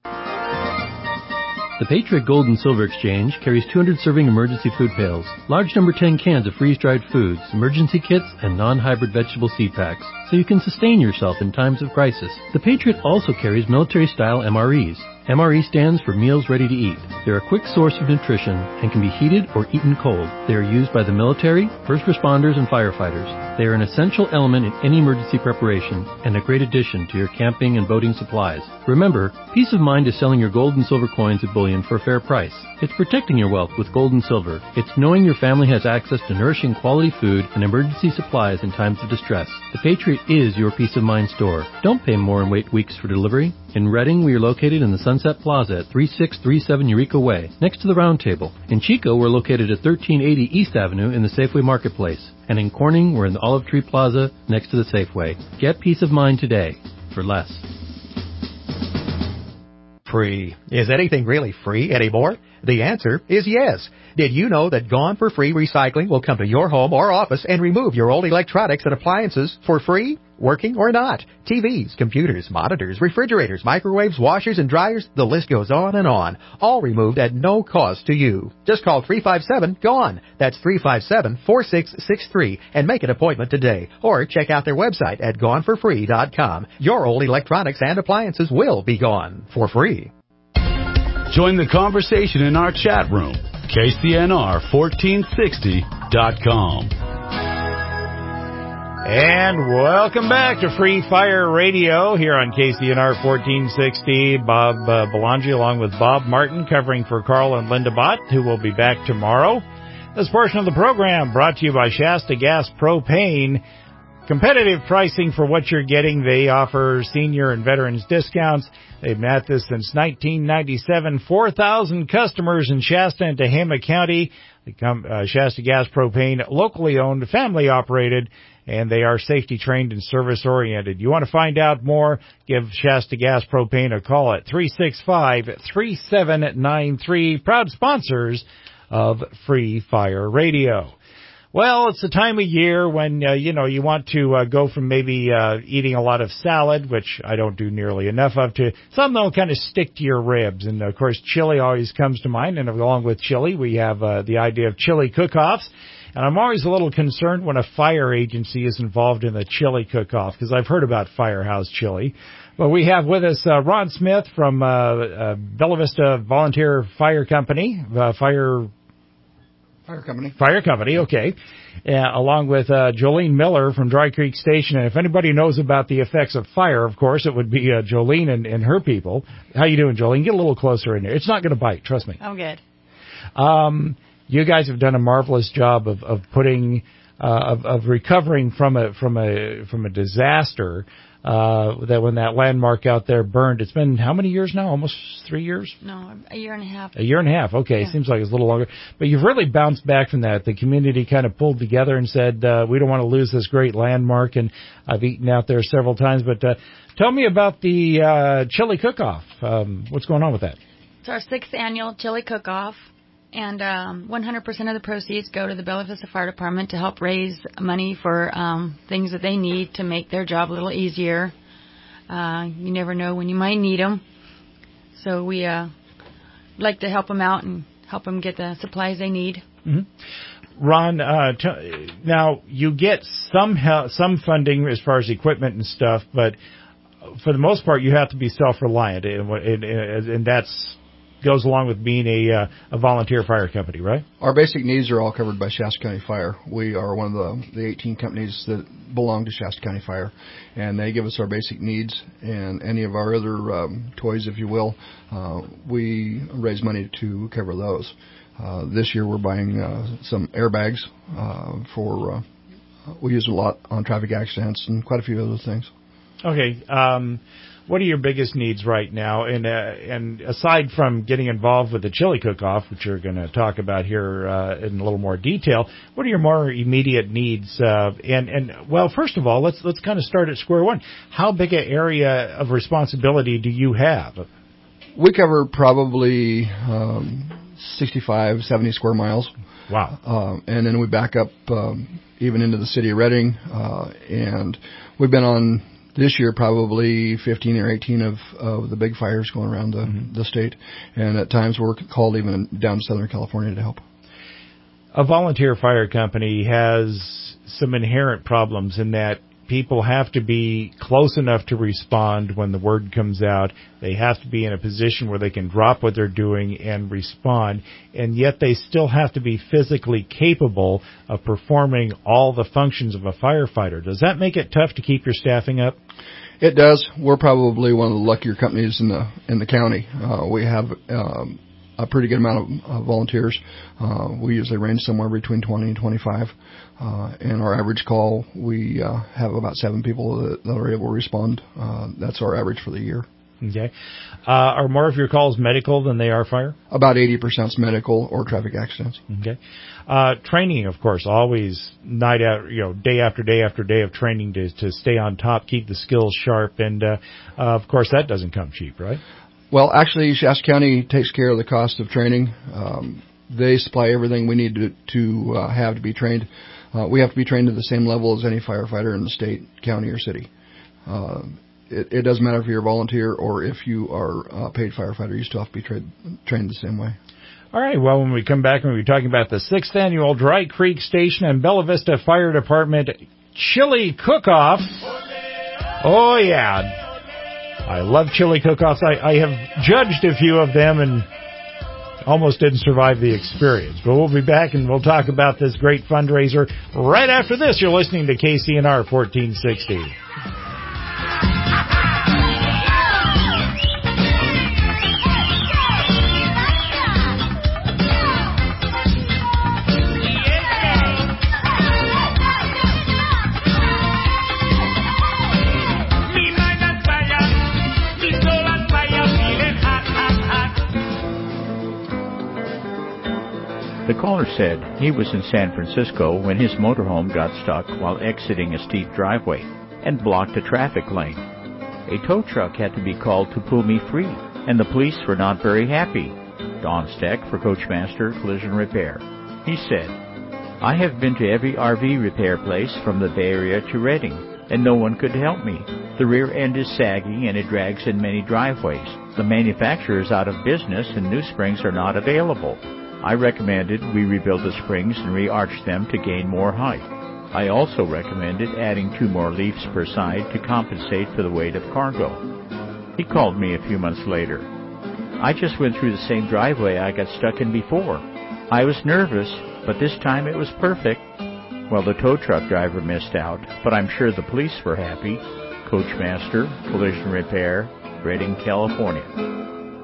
The Patriot Gold and Silver Exchange carries two hundred serving emergency food pails, large number ten cans of freeze-dried foods, emergency kits, and non-hybrid vegetable seed packs, so you can sustain yourself in times of crisis. The Patriot also carries military-style M R Es. M R E stands for Meals Ready to Eat. They're a quick source of nutrition and can be heated or eaten cold. They are used by the military, first responders, and firefighters. They are an essential element in any emergency preparation and a great addition to your camping and boating supplies. Remember, peace of mind is selling your gold and silver coins at bullion for a fair price. It's protecting your wealth with gold and silver. It's knowing your family has access to nourishing quality food and emergency supplies in times of distress. The Patriot is your peace of mind store. Don't pay more and wait weeks for delivery. In Reading, we are located in the Sunset Plaza at thirty-six thirty-seven Eureka Way, next to the Round Table. In Chico, we're located at thirteen eighty East Avenue in the Safeway Marketplace. And in Corning, we're in the Olive Tree Plaza next to the Safeway. Get peace of mind today for less. Free. Is anything really free anymore? The answer is yes. Did you know that Gone for Free Recycling will come to your home or office and remove your old electronics and appliances for free, working or not? T Vs, computers, monitors, refrigerators, microwaves, washers, and dryers, the list goes on and on. All removed at no cost to you. Just call three five seven, G O N E. That's three five seven, four six six three and make an appointment today. Or check out their website at gone for free dot com. Your old electronics and appliances will be gone for free. Join the conversation in our chat room, K C N R fourteen sixty dot com. And welcome back to Free Fire Radio here on K C N R fourteen sixty. Bob uh, Belangi along with Bob Martin covering for Carl and Linda Bott, who will be back tomorrow. This portion of the program brought to you by Shasta Gas Propane. Competitive pricing for what you're getting. They offer senior and veterans discounts. They've been at this since nineteen ninety-seven. four thousand customers in Shasta and Tehama County. They come, uh, Shasta Gas Propane, locally owned, family operated, and they are safety trained and service oriented. You want to find out more? Give Shasta Gas Propane a call at three six five, three seven nine three. Proud sponsors of Free Fire Radio. Well, it's the time of year when, uh, you know, you want to uh, go from maybe uh, eating a lot of salad, which I don't do nearly enough of, to something that'll kind of stick to your ribs. And, of course, chili always comes to mind. And along with chili, we have uh, the idea of chili cook-offs. And I'm always a little concerned when a fire agency is involved in the chili cook-off, because I've heard about Firehouse Chili. But we have with us uh, Ron Smith from uh, uh, Bella Vista Volunteer Fire Company, uh, Fire... Fire Company. Fire Company, okay. Uh, along with uh, Jolene Miller from Dry Creek Station. And if anybody knows about the effects of fire, of course, it would be uh, Jolene and, and her people. How you doing, Jolene? Get a little closer in there. It's not going to bite, trust me. I'm good. Um, you guys have done a marvelous job of, of putting, uh, of, of recovering from a from a from a disaster. Uh, that when that landmark out there burned, it's been how many years now? Almost three years? No, a year and a half. A year and a half. Okay, yeah. Seems like it's a little longer. But you've really bounced back from that. The community kind of pulled together and said, uh, we don't want to lose this great landmark. And I've eaten out there several times. But uh, tell me about the uh, chili cook-off. Um, what's going on with that? It's our sixth annual chili cook-off. And um, one hundred percent of the proceeds go to the Bella Vista Fire Department to help raise money for um, things that they need to make their job a little easier. Uh, you never know when you might need them. So we uh, like to help them out and help them get the supplies they need. Mm-hmm. Ron, uh, t- now you get some help, some funding as far as equipment and stuff, but for the most part you have to be self-reliant, and, and, and that's goes along with being a uh, a volunteer fire company, right? Our basic needs are all covered by Shasta County Fire. We are one of the, the eighteen companies that belong to Shasta County Fire, and they give us our basic needs and any of our other um, toys, if you will. Uh, we raise money to cover those. Uh, this year we're buying uh, some airbags uh, for, uh, we use a lot on traffic accidents and quite a few other things. Okay. Um, what are your biggest needs right now? And uh, and aside from getting involved with the chili cook-off, which you're going to talk about here uh, in a little more detail, what are your more immediate needs? Uh, and and well, first of all, let's let's kind of start at square one. How big an area of responsibility do you have? We cover probably um, sixty-five, seventy square miles. Wow. Um, and then we back up um, even into the city of Reading, uh, and we've been on this year probably fifteen or eighteen of, of the big fires going around the, mm-hmm. the state, and at times we're called even down to Southern California to help. A volunteer fire company has some inherent problems in that people have to be close enough to respond when the word comes out. They have to be in a position where they can drop what they're doing and respond, and yet they still have to be physically capable of performing all the functions of a firefighter. Does that make it tough to keep your staffing up? It does. We're probably one of the luckier companies in the in the county. Uh, we have um, a pretty good amount of uh, volunteers. Uh, we usually range somewhere between twenty and twenty-five. Uh, and our average call, we uh, have about seven people that, that are able to respond. Uh, that's our average for the year. Okay. Uh, are more of your calls medical than they are fire? About eighty percent is medical or traffic accidents. Okay. Uh, training, of course, always night out, you know, day after day after day of training to to stay on top, keep the skills sharp, and uh, uh, of course that doesn't come cheap, right? Well, actually, Shasta County takes care of the cost of training. Um, they supply everything we need to to uh, have to be trained. Uh, we have to be trained to the same level as any firefighter in the state, county, or city. Uh, it, it doesn't matter if you're a volunteer or if you are a paid firefighter. You still have to be tra- trained the same way. All right, well, when we come back, we'll be talking about the sixth Annual Dry Creek Station and Bella Vista Fire Department Chili Cook-Off. Oh, yeah. I love chili cook-offs. I, I have judged a few of them and almost didn't survive the experience. But we'll be back, and we'll talk about this great fundraiser right after this. You're listening to K C N R fourteen sixty. The caller said he was in San Francisco when his motorhome got stuck while exiting a steep driveway and blocked a traffic lane. A tow truck had to be called to pull me free, and the police were not very happy. Don Steck for Coachmaster Collision Repair. He said, I have been to every R V repair place from the Bay Area to Redding, and no one could help me. The rear end is saggy and it drags in many driveways. The manufacturer is out of business and new springs are not available. I recommended we rebuild the springs and re-arch them to gain more height. I also recommended adding two more leaves per side to compensate for the weight of cargo. He called me a few months later. I just went through the same driveway I got stuck in before. I was nervous, but this time it was perfect. Well, the tow truck driver missed out, but I'm sure the police were happy. Coachmaster Collision Repair, Redding, California.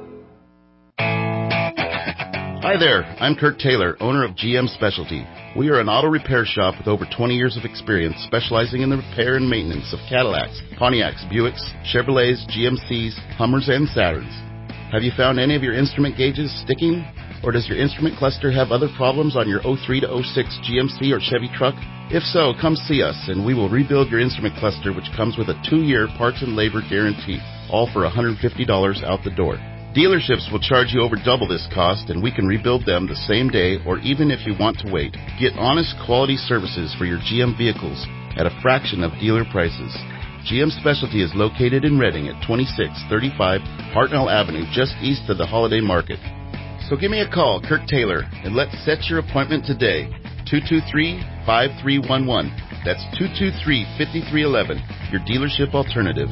Hi there, I'm Kurt Taylor, owner of G M Specialty. We are an auto repair shop with over twenty years of experience specializing in the repair and maintenance of Cadillacs, Pontiacs, Buicks, Chevrolets, G M Cs, Hummers, and Saturns. Have you found any of your instrument gauges sticking? Or does your instrument cluster have other problems on your oh three to oh six G M C or Chevy truck? If so, come see us and we will rebuild your instrument cluster, which comes with a two-year parts and labor guarantee, all for one hundred fifty dollars out the door. Dealerships will charge you over double this cost, and we can rebuild them the same day or even if you want to wait. Get honest, quality services for your G M vehicles at a fraction of dealer prices. G M Specialty is located in Redding at twenty-six thirty-five Hartnell Avenue, just east of the Holiday Market. So give me a call, Kirk Taylor, and let's set your appointment today. two two three, five three one one. That's two two three, five three one one, your dealership alternative.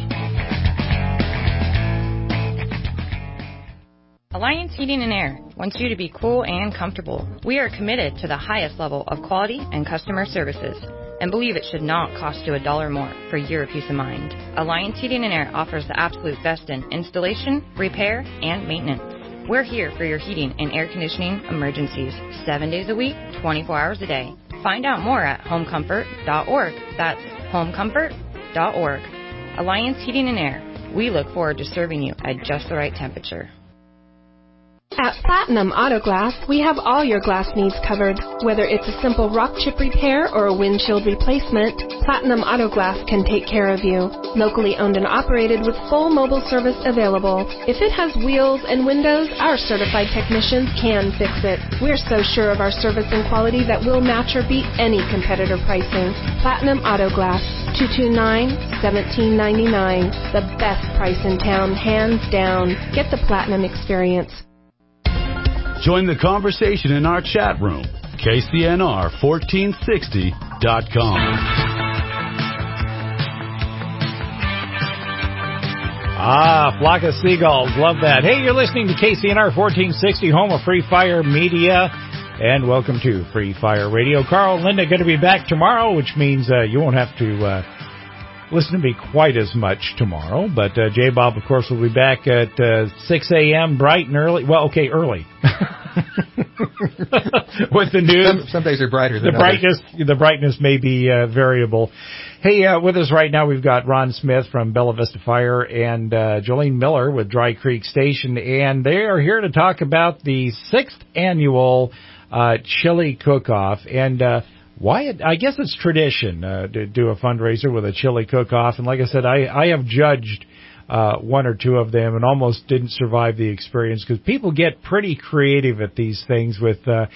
Alliance Heating and Air wants you to be cool and comfortable. We are committed to the highest level of quality and customer services and believe it should not cost you a dollar more for your peace of mind. Alliance Heating and Air offers the absolute best in installation, repair, and maintenance. We're here for your heating and air conditioning emergencies, seven days a week, twenty-four hours a day. Find out more at home comfort dot org. That's home comfort dot org. Alliance Heating and Air. We look forward to serving you at just the right temperature. At Platinum Auto Glass, we have all your glass needs covered. Whether it's a simple rock chip repair or a windshield replacement, Platinum Auto Glass can take care of you. Locally owned and operated with full mobile service available. If it has wheels and windows, our certified technicians can fix it. We're so sure of our service and quality that we'll match or beat any competitor pricing. Platinum Auto Glass, two two nine, one seven nine nine. The best price in town, hands down. Get the Platinum experience. Join the conversation in our chat room, K C N R fourteen sixty dot com. Ah, flock of seagulls. Love that. Hey, you're listening to K C N R fourteen sixty, home of Free Fire Media. And welcome to Free Fire Radio. Carl and Linda going to be back tomorrow, which means uh, you won't have to uh, listen to me quite as much tomorrow. But uh, J-Bob, of course, will be back at uh, six a.m. bright and early. Well, okay, early. With the news. Some, some days are brighter than the brightness. others. The brightness may be uh, variable. Hey, uh, with us right now, we've got Ron Smith from Bella Vista Fire and uh, Jolene Miller with Dry Creek Station, and they are here to talk about the sixth annual uh, chili cook-off. And uh, why? It, I guess it's tradition uh, to do a fundraiser with a chili cook-off. And like I said, I, I have judged uh, one or two of them and almost didn't survive the experience because people get pretty creative at these things with uh,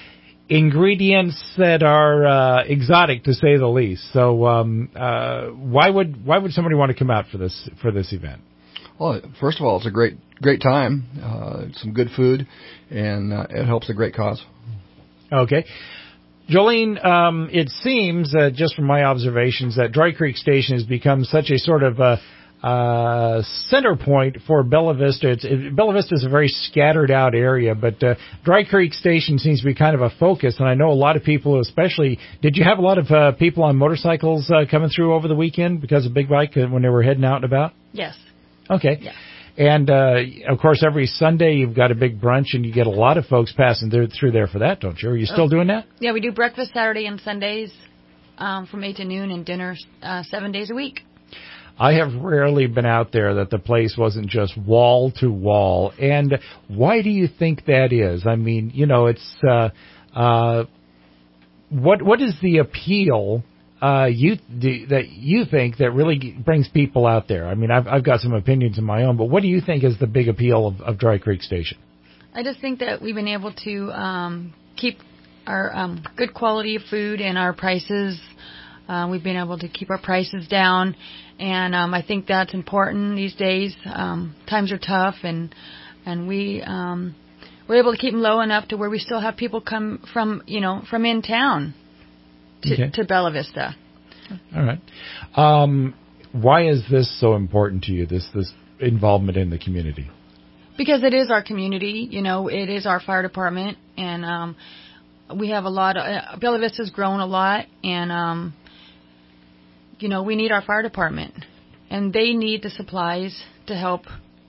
ingredients that are uh, exotic, to say the least. So, um, uh, why would why would somebody want to come out for this for this event? Well, first of all, it's a great great time, uh, some good food, and uh, it helps a great cause. Okay. Jolene, um, it seems, uh, just from my observations, that Dry Creek Station has become such a sort of a uh, center point for Bella Vista. It's, it, Bella Vista is a very scattered out area, but uh, Dry Creek Station seems to be kind of a focus. And I know a lot of people, especially, did you have a lot of uh, people on motorcycles uh, coming through over the weekend because of Big Bike uh, when they were heading out and about? Yes. Okay. Yeah. And, uh, of course, every Sunday you've got a big brunch, and you get a lot of folks passing through, through there for that, don't you? Are you still oh. doing that? Yeah, we do breakfast Saturday and Sundays um, from eight to noon, and dinner uh, seven days a week. I have rarely been out there that the place wasn't just wall to wall. And why do you think that is? I mean, you know, it's uh, uh, what what is the appeal uh, you do, that you think that really brings people out there? I mean, I've I've got some opinions of my own, but what do you think is the big appeal of, of Dry Creek Station? I just think that we've been able to um, keep our um, good quality of food and our prices. Uh, we've been able to keep our prices down, and um, I think that's important these days. Um, times are tough, and and we um, we're able to keep them low enough to where we still have people come from, you know, from in town to, okay. to Bella Vista. All right. Um, why is this so important to you? This this involvement in the community? Because it is our community. You know, it is our fire department, and um, we have a lot of uh, Bella Vista's grown a lot, and um, you know, we need our fire department, and they need the supplies to help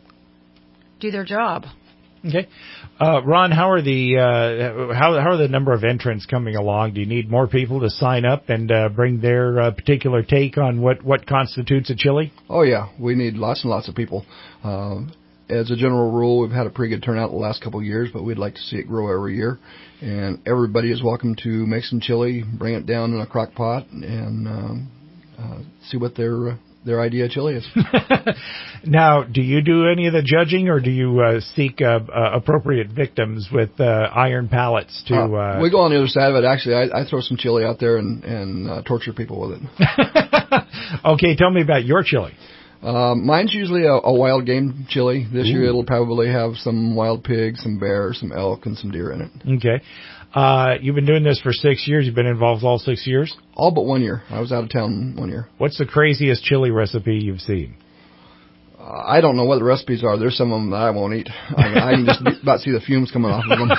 do their job. Okay, uh, Ron, how are the uh, how how are the number of entrants coming along? Do you need more people to sign up and uh, bring their uh, particular take on what, what constitutes a chili? Oh yeah, we need lots and lots of people. Uh, as a general rule, we've had a pretty good turnout the last couple of years, but we'd like to see it grow every year. And everybody is welcome to make some chili, bring it down in a crock pot, and um, uh, see what their uh, their idea of chili is. Now, do you do any of the judging, or do you uh, seek uh, uh, appropriate victims with uh, iron pallets to... Uh, uh, we go on the other side of it. Actually, I, I throw some chili out there and, and uh, torture people with it. Okay, tell me about your chili. Uh, mine's usually a, a wild game chili. This Ooh. year it'll probably have some wild pigs, some bears, some elk, and some deer in it. Okay. Uh, you've been doing this for six years. You've been involved all six years? All but one year. I was out of town one year. What's the craziest chili recipe you've seen? Uh, I don't know what the recipes are. There's some of them that I won't eat. I, I can just about see the fumes coming off of them.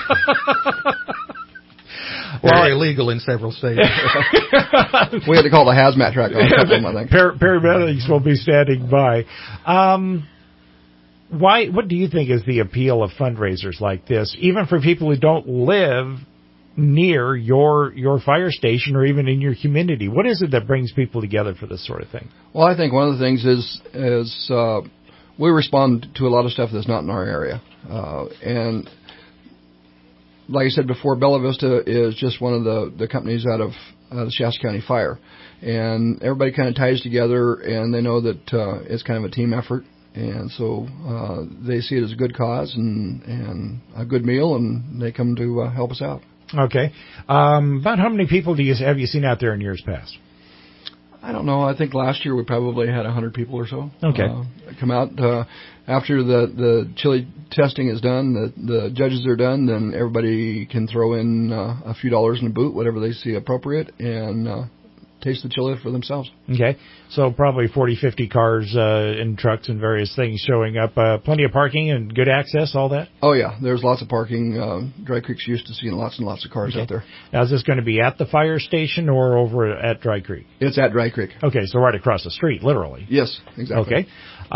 Well, they're illegal in several states. We had to call the hazmat truck on a couple of them, I think. Par- paramedics will be standing by. Um, why? What do you think is the appeal of fundraisers like this, even for people who don't live near your your fire station or even in your community? What is it that brings people together for this sort of thing? Well, I think one of the things is is uh, we respond to a lot of stuff that's not in our area, uh, and like I said before, Bella Vista is just one of the, the companies out of uh, the Shasta County Fire. And everybody kind of ties together, and they know that uh, it's kind of a team effort. And so uh, they see it as a good cause and, and a good meal, and they come to uh, help us out. Okay. Um, about how many people do you have you seen out there in years past? I don't know. I think last year we probably had one hundred people or so. Okay. Uh, come out. Uh, after the, the chili testing is done, the, the judges are done, then everybody can throw in uh, a few dollars in the boot, whatever they see appropriate, and uh, taste the chili for themselves. Okay. So probably forty, fifty cars uh, and trucks and various things showing up. Uh, plenty of parking and good access, all that? Oh, yeah. There's lots of parking. Uh, Dry Creek's used to seeing lots and lots of cars okay. out there. Now, is this going to be at the fire station or over at Dry Creek? It's at Dry Creek. Okay, so right across the street, literally. Yes, exactly. Okay.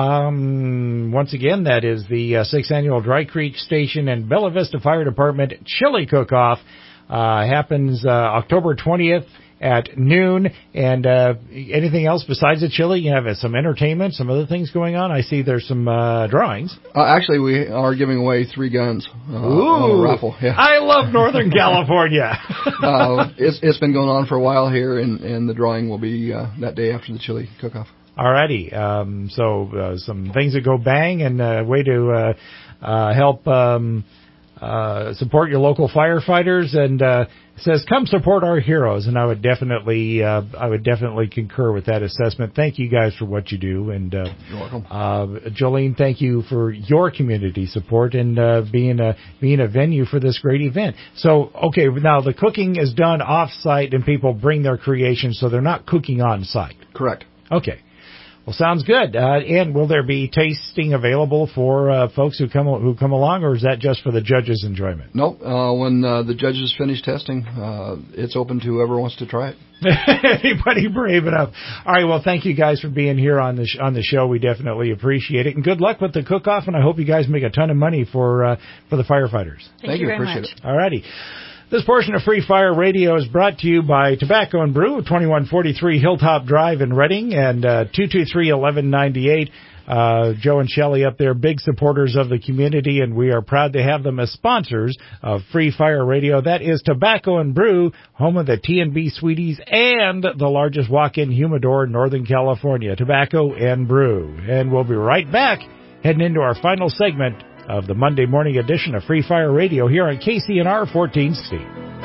Um, once again, that is the uh, sixth Annual Dry Creek Station and Bella Vista Fire Department Chili Cook-Off. Uh, happens uh, October twentieth at noon. And uh, anything else besides the chili? You have uh, some entertainment, some other things going on? I see there's some uh, drawings. Uh, actually, we are giving away three guns uh, Ooh, on a raffle. Yeah. I love Northern California. uh, it's, it's been going on for a while here, and, and the drawing will be uh, that day after the chili cook-off. Alrighty, um, so uh, some things that go bang and a way to uh, uh, help um, uh, support your local firefighters. And uh, it says, "Come support our heroes." And I would definitely, uh, I would definitely concur with that assessment. Thank you guys for what you do, and uh, you're welcome. Uh, Jolene, thank you for your community support and uh, being a being a venue for this great event. So, okay, now the cooking is done off-site, and people bring their creations, so they're not cooking on site. Correct. Okay. Well, sounds good. Uh, and will there be tasting available for uh, folks who come who come along, or is that just for the judges' enjoyment? Nope. Uh, when uh, the judges finish testing, uh, it's open to whoever wants to try it. Anybody brave enough. All right. Well, thank you guys for being here on the sh- on the show. We definitely appreciate it, and good luck with the cook-off. And I hope you guys make a ton of money for uh, for the firefighters. Thank, thank you. Very appreciate much. it. All righty. This portion of Free Fire Radio is brought to you by Tobacco and Brew, twenty-one forty-three Hilltop Drive in Reading, and uh, two two three, eleven ninety-eight. Uh, Joe and Shelley up there, big supporters of the community, and we are proud to have them as sponsors of Free Fire Radio. That is Tobacco and Brew, home of the T and B Sweeties and the largest walk-in humidor in Northern California, Tobacco and Brew. And we'll be right back, heading into our final segment of the Monday morning edition of Free Fire Radio here on K C N R fourteen sixty.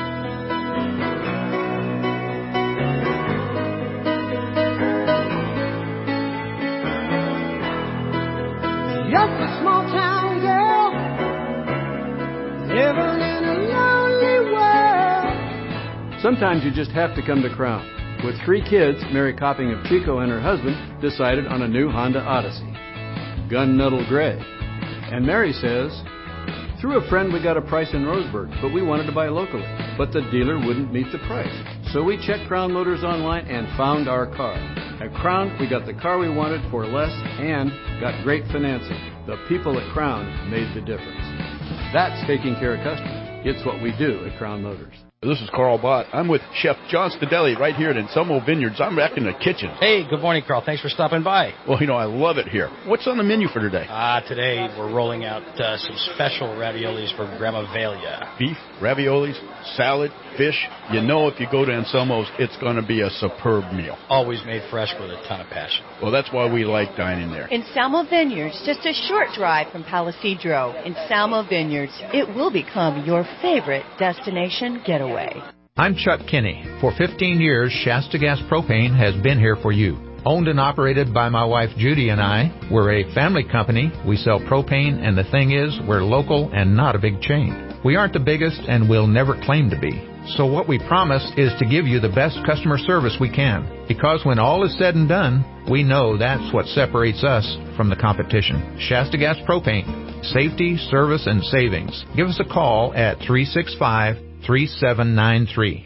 Just a small town girl living in a lonely world. Sometimes you just have to come to Crown. With three kids, Mary Copping of Chico and her husband decided on a new Honda Odyssey, gun-nuddle gray. And Mary says, through a friend we got a price in Roseburg, but we wanted to buy locally. But the dealer wouldn't meet the price. So we checked Crown Motors online and found our car. At Crown, we got the car we wanted for less and got great financing. The people at Crown made the difference. That's taking care of customers. It's what we do at Crown Motors. This is Carl Bott. I'm with Chef John Stadelli right here at Anselmo Vineyards. I'm back in the kitchen. Hey, good morning, Carl. Thanks for stopping by. Well, you know, I love it here. What's on the menu for today? Ah, uh, today we're rolling out uh, some special raviolis for Grandma Velia. Beef, raviolis, salad, fish. You know if you go to Anselmo's, it's going to be a superb meal. Always made fresh with a ton of passion. Well, that's why we like dining there. Anselmo Vineyards, just a short drive from Palisadro. Anselmo Vineyards, it will become your favorite destination getaway. I'm Chuck Kinney. For fifteen years, Shasta Gas Propane has been here for you. Owned and operated by my wife Judy and I, we're a family company. We sell propane, and the thing is, we're local and not a big chain. We aren't the biggest, and we'll never claim to be. So what we promise is to give you the best customer service we can. Because when all is said and done, we know that's what separates us from the competition. Shasta Gas Propane. Safety, service, and savings. Give us a call at three six five, three seven nine three.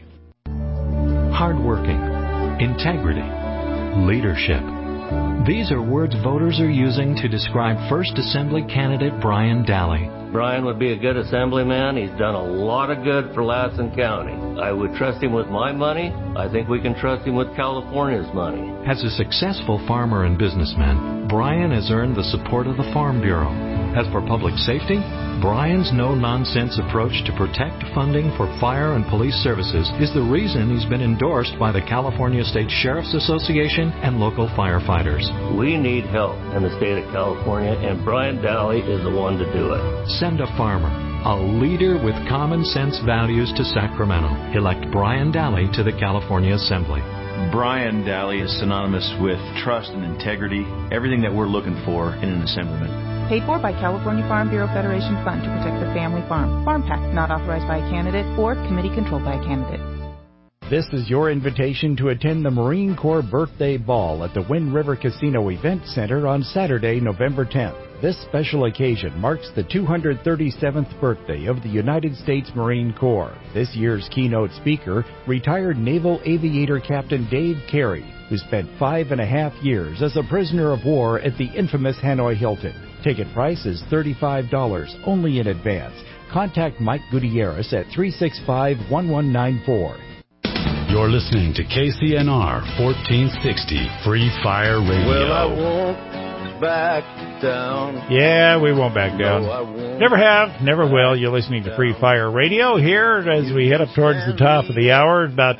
Hardworking, integrity, leadership. These are words voters are using to describe first Assembly candidate Brian Daly. Brian would be a good assemblyman. He's done a lot of good for Lassen County. I would trust him with my money. I think we can trust him with California's money. As a successful farmer and businessman, Brian has earned the support of the Farm Bureau. As for public safety, Brian's no-nonsense approach to protect funding for fire and police services is the reason he's been endorsed by the California State Sheriff's Association and local firefighters. We need help in the state of California, and Brian Daly is the one to do it. Send a farmer, a leader with common sense values to Sacramento. Elect Brian Daly to the California Assembly. Brian Daly is synonymous with trust and integrity, everything that we're looking for in an assemblyman. Paid for by California Farm Bureau Federation Fund to protect the family farm. Farm PAC, not authorized by a candidate or committee controlled by a candidate. this is your invitation to attend the Marine Corps Birthday Ball at the Wind River Casino Event Center on Saturday, November tenth. This special occasion marks the two hundred thirty-seventh birthday of the United States Marine Corps. This year's keynote speaker, retired Naval Aviator Captain Dave Carey, who spent five and a half years as a prisoner of war at the infamous Hanoi Hilton. Ticket price is thirty-five dollars, only in advance. Contact Mike Gutierrez at three six five, one one nine four. You're listening to K C N R fourteen sixty Free Fire Radio. Well, I won't back down. Yeah, we won't back down. No, I won't. Never have, never will. You're listening to Free Fire Radio here as we head up towards the top of the hour, about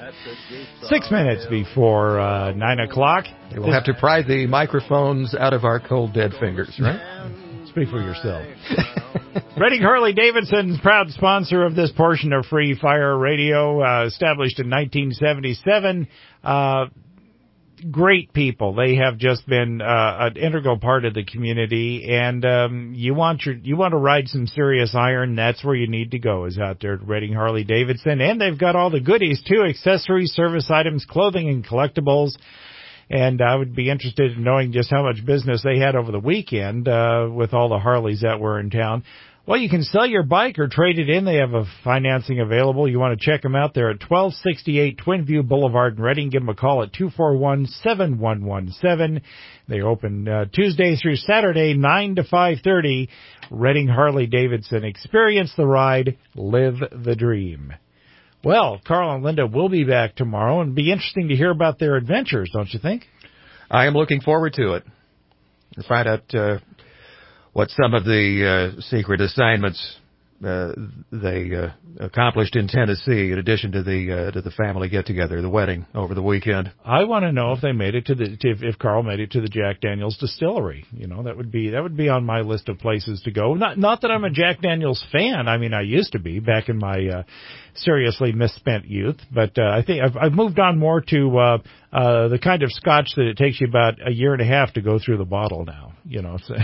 six minutes before uh, nine o'clock. We'll have to pry the microphones out of our cold, dead fingers, right? Speak for yourself. Redding Harley-Davidson, proud sponsor of this portion of Free Fire Radio, uh, established in nineteen seventy-seven. Uh, great people. They have just been uh, an integral part of the community, and um, you want your you want to ride some serious iron, that's where you need to go, is out there at Redding Harley-Davidson. And they've got all the goodies, too, accessories, service items, clothing, and collectibles. And I would be interested in knowing just how much business they had over the weekend uh, with all the Harleys that were in town. Well, you can sell your bike or trade it in. They have a financing available. You want to check them out there at twelve sixty-eight Twin View Boulevard in Redding. Give them a call at two four one, seven one one seven. They're open uh, Tuesday through Saturday, nine to five thirty. Redding Harley-Davidson. Experience the ride. Live the dream. Well, Carl and Linda will be back tomorrow, and it'll be interesting to hear about their adventures, don't you think? I am looking forward to it. To find out uh, what some of the uh, secret assignments uh, they uh, accomplished in Tennessee, in addition to the uh, to the family get together, the wedding over the weekend. I want to know if they made it to the to, if Carl made it to the Jack Daniel's distillery. You know, that would be that would be on my list of places to go. Not not that I'm a Jack Daniel's fan. I mean, I used to be back in my uh, seriously misspent youth, but uh, I think I've, I've moved on more to uh, uh, the kind of scotch that it takes you about a year and a half to go through the bottle now. You know. So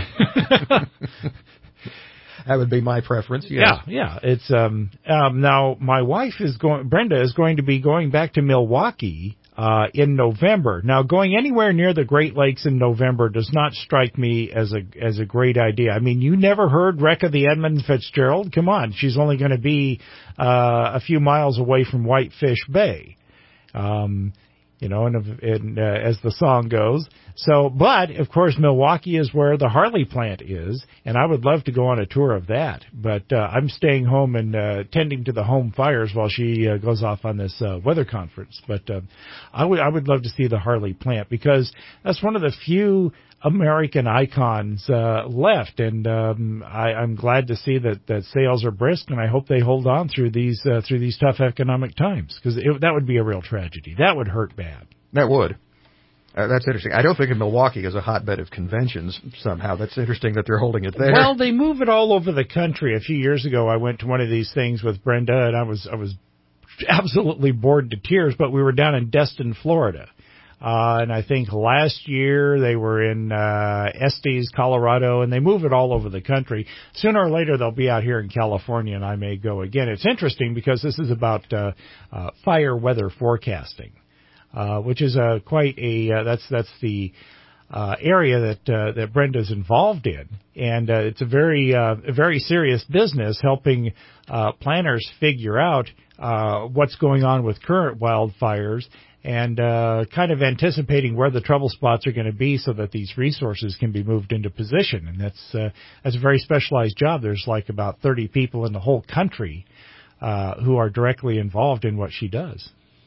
that would be my preference. Yes. Yeah, yeah. It's um, um now my wife is going. Brenda is going to be going back to Milwaukee uh in November. Now, going anywhere near the Great Lakes in November does not strike me as a as a great idea. I mean, you never heard Wreck of the Edmund Fitzgerald? Come on, she's only going to be uh a few miles away from Whitefish Bay. Um. You know, and, and uh, as the song goes. So, but, of course, Milwaukee is where the Harley plant is, and I would love to go on a tour of that. But uh, I'm staying home and uh, tending to the home fires while she uh, goes off on this uh, weather conference. But uh, I would I would love to see the Harley plant, because that's one of the few American icons uh, left, and um, I, I'm glad to see that, that sales are brisk, and I hope they hold on through these uh, through these tough economic times, because that would be a real tragedy. That would hurt bad. That would. Uh, that's interesting. I don't think of Milwaukee as a hotbed of conventions somehow. That's interesting that they're holding it there. Well, they move it all over the country. A few years ago, I went to one of these things with Brenda, and I was I was absolutely bored to tears, but we were down in Destin, Florida. Uh, and I think last year they were in uh, Estes, Colorado, and they move it all over the country. Sooner or later they'll be out here in California, and I may go again. It's interesting because this is about uh, uh, fire weather forecasting, uh, which is uh, quite a uh, that's that's the uh, area that uh, that Brenda's involved in, and uh, it's a very uh, a very serious business, helping uh, planners figure out uh, what's going on with current wildfires, and uh, kind of anticipating where the trouble spots are going to be so that these resources can be moved into position. And that's uh, that's a very specialized job. There's like about thirty people in the whole country uh, who are directly involved in what she does.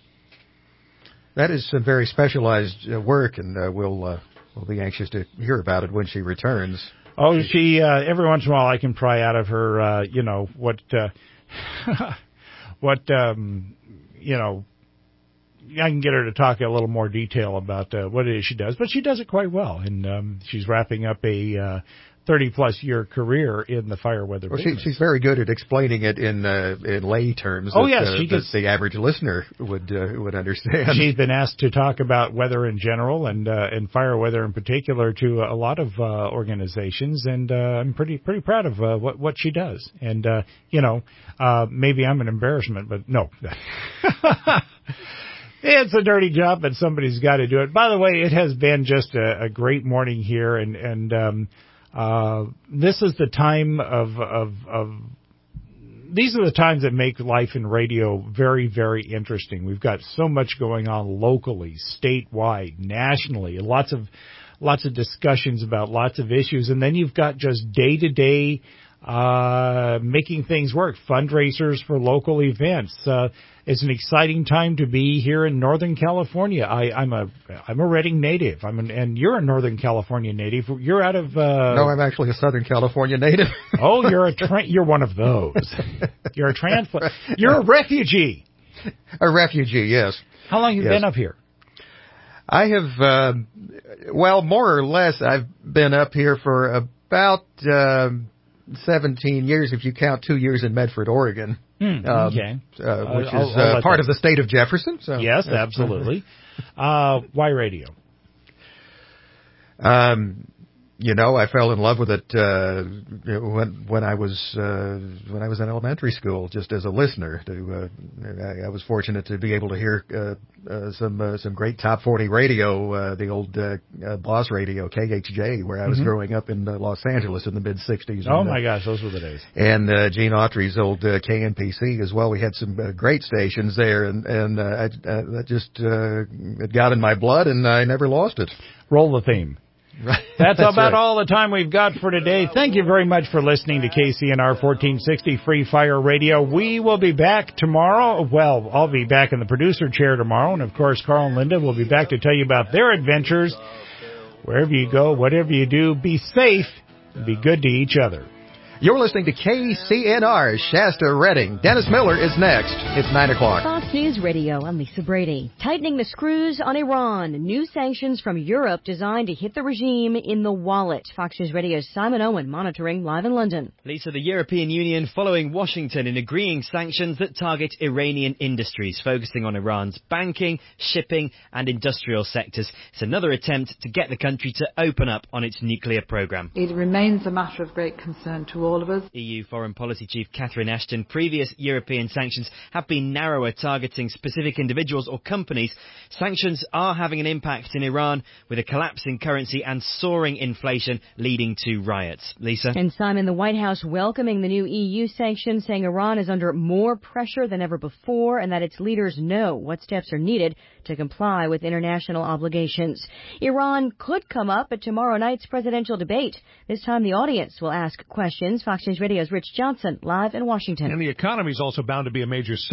That is some very specialized uh, work, and uh, we'll uh, we'll be anxious to hear about it when she returns. Oh, she uh, every once in a while I can pry out of her, uh, you know, what uh, what um, you know. I can get her to talk a little more detail about uh, what it is she does, but she does it quite well, and um, she's wrapping up a uh, thirty-plus year career in the fire weather well, business. She, she's very good at explaining it in uh, in lay terms. Oh, that, yes, uh, she that gets, the average listener would uh, would understand. She's been asked to talk about weather in general and uh, and fire weather in particular to a lot of uh, organizations, and uh, I'm pretty pretty proud of uh, what what she does. And uh, you know, uh, maybe I'm an embarrassment, but no. It's a dirty job, but somebody's got to do it. By the way, it has been just a, a great morning here, and and um, uh, this is the time of, of of these are the times that make life in radio very, very interesting. We've got so much going on locally, statewide, nationally, lots of lots of discussions about lots of issues, and then you've got just day to day. Uh, making things work, fundraisers for local events. Uh, it's an exciting time to be here in Northern California. I, I'm a, I'm a Redding native. I'm an, and you're a Northern California native. You're out of, uh. No, I'm actually a Southern California native. Oh, you're a, tra- you're one of those. You're a transplant. You're a refugee. A refugee, yes. How long have you yes. been up here? I have, uh, well, more or less, I've been up here for about, uh, seventeen years if you count two years in Medford, Oregon. Hmm, um, okay. Uh, which I'll, is I'll uh, part of the state of Jefferson. So. Yes, absolutely. uh, why radio? Um, you know, I fell in love with it uh, when when I was uh, when I was in elementary school, just as a listener. To uh, I, I was fortunate to be able to hear uh, uh, some uh, some great top forty radio, uh, the old uh, uh, Boss Radio, K H J, where I was mm-hmm. growing up in uh, Los Angeles in the mid sixties. Oh and, my uh, gosh, those were the days. And uh, Gene Autry's old uh, K N P C as well. We had some uh, great stations there, and and uh, I, uh, that just uh, it got in my blood, and I never lost it. Roll the theme. Right. That's, That's about right. all the time we've got for today. Thank you very much for listening to K C N R fourteen sixty Free Fire Radio. We will be back tomorrow. Well, I'll be back in the producer chair tomorrow. And, of course, Carl and Linda will be back to tell you about their adventures. Wherever you go, whatever you do, be safe and be good to each other. You're listening to K C N R, Shasta Redding. Dennis Miller is next. It's nine o'clock. Fox News Radio, I'm Lisa Brady. Tightening the screws on Iran. New sanctions from Europe designed to hit the regime in the wallet. Fox News Radio's Simon Owen monitoring live in London. Lisa, the European Union following Washington in agreeing sanctions that target Iranian industries, focusing on Iran's banking, shipping and industrial sectors. It's another attempt to get the country to open up on its nuclear program. It remains a matter of great concern to all. All of us. E U Foreign Policy Chief Catherine Ashton. Previous European sanctions have been narrower, targeting specific individuals or companies. Sanctions are having an impact in Iran, with a collapse in currency and soaring inflation leading to riots. Lisa? And Simon, the White House welcoming the new E U sanctions, saying Iran is under more pressure than ever before and that its leaders know what steps are needed to comply with international obligations. Iran could come up at tomorrow night's presidential debate. This time the audience will ask questions. Fox News Radio's Rich Johnson, live in Washington. And the economy is also bound to be a major